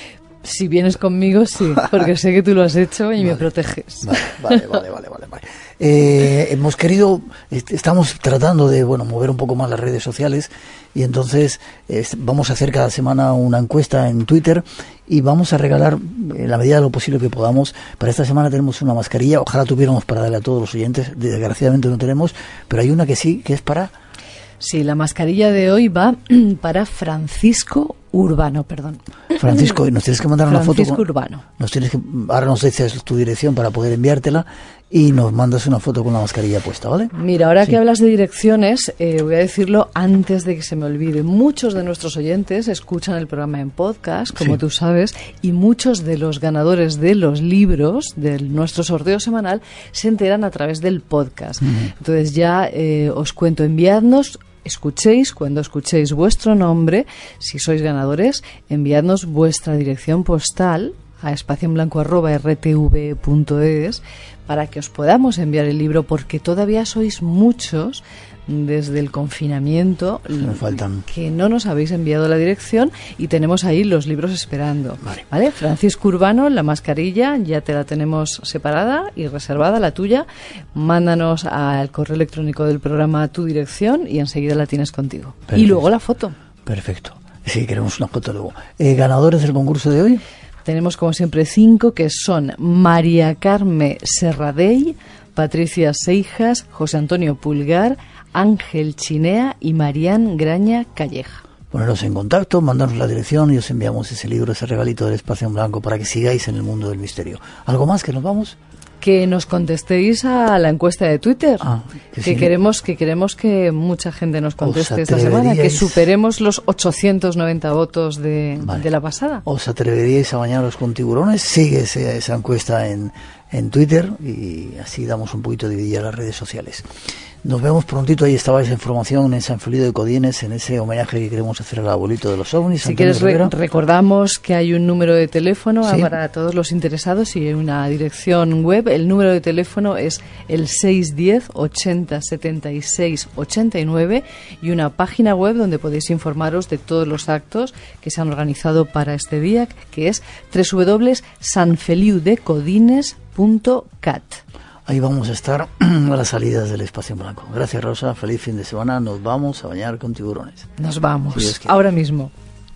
Si vienes conmigo, sí, porque sé que tú lo has hecho y me proteges. Vale, vale, vale, vale, vale, vale. Eh, hemos querido, est- estamos tratando de, bueno, mover un poco más las redes sociales, y entonces eh, vamos a hacer cada semana una encuesta en Twitter y vamos a regalar, en la medida de lo posible que podamos. Para esta semana tenemos una mascarilla, ojalá tuviéramos para darle a todos los oyentes, desgraciadamente no tenemos, pero hay una que sí, que es para... Sí, la mascarilla de hoy va para Francisco Urbano, perdón. Francisco, y nos tienes que mandar una foto. Francisco con- Urbano. Nos tienes que, ahora nos dices tu dirección para poder enviártela y nos mandas una foto con la mascarilla puesta, ¿vale? Mira, ahora Sí. que hablas de direcciones, eh, voy a decirlo antes de que se me olvide. Muchos de nuestros oyentes escuchan el programa en podcast, como Sí. tú sabes, y muchos de los ganadores de los libros de nuestro sorteo semanal se enteran a través del podcast. Entonces ya eh, os cuento, enviadnos, escuchéis, cuando escuchéis vuestro nombre, si sois ganadores, enviadnos vuestra dirección postal a espacioenblanco arroba r t v punto es para que os podamos enviar el libro, porque todavía sois muchos desde el confinamiento Nos faltan. que no nos habéis enviado la dirección, y tenemos ahí los libros esperando. Vale. Francisco Urbano, la mascarilla ya te la tenemos separada y reservada, la tuya. Mándanos al correo electrónico del programa tu dirección y enseguida la tienes contigo. Y Perfecto. luego la foto. Perfecto. Sí, queremos una foto luego. Eh, ¿Ganadores del concurso de hoy? Tenemos como siempre cinco, que son María Carme Serradell, Patricia Seijas, José Antonio Pulgar, Ángel Chinea y Marían Graña Calleja. Poneros en contacto, mandarnos la dirección y os enviamos ese libro, ese regalito del Espacio en Blanco para que sigáis en el mundo del misterio. ¿Algo más que nos vamos? Que nos contestéis a la encuesta de Twitter, Ah, que, que sí. queremos que queremos que mucha gente nos conteste esta semana, que atreveríais- superemos los ochocientos noventa votos de, Vale. de la pasada. ¿Os atreveríais a bañaros con tiburones? Sigue ese- esa encuesta en, en Twitter y así damos un poquito de vidilla a las redes sociales. Nos vemos prontito. Ahí estaba esa información en San Feliu de Codines, en ese homenaje que queremos hacer al abuelito de los ovnis. Si Antonio quieres, re- Rivera. recordamos que hay un número de teléfono Sí. para todos los interesados y una dirección web. El número de teléfono es el seis diez ochenta setenta y seis ochenta y nueve, y una página web donde podéis informaros de todos los actos que se han organizado para este día, que es doble u doble u doble u punto san feliu de codines punto cat. Ahí vamos a estar a las salidas del Espacio en Blanco. Gracias, Rosa. Feliz fin de semana. Nos vamos a bañar con tiburones. Nos vamos, Si Dios quiere. ahora mismo.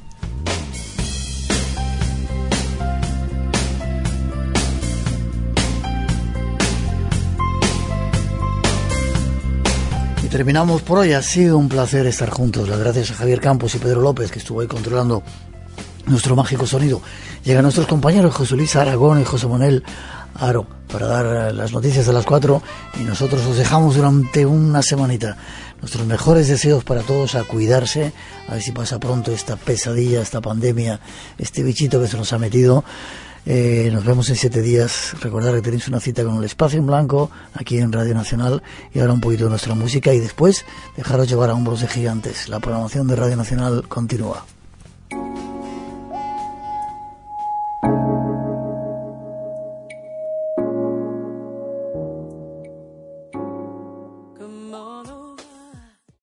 Y terminamos por hoy. Ha sido un placer estar juntos. Las gracias a Javier Campos y Pedro López, que estuvo ahí controlando nuestro mágico sonido. Llegan nuestros compañeros José Luis Aragón y José Manuel Aro para dar las noticias de las cuatro y nosotros os dejamos durante una semanita. Nuestros mejores deseos para todos, a cuidarse, a ver si pasa pronto esta pesadilla, esta pandemia, este bichito que se nos ha metido. Eh, nos vemos en siete días. Recordad que tenéis una cita con el Espacio en Blanco aquí en Radio Nacional, y ahora un poquito de nuestra música y después dejaros llevar a hombros de gigantes. La programación de Radio Nacional continúa.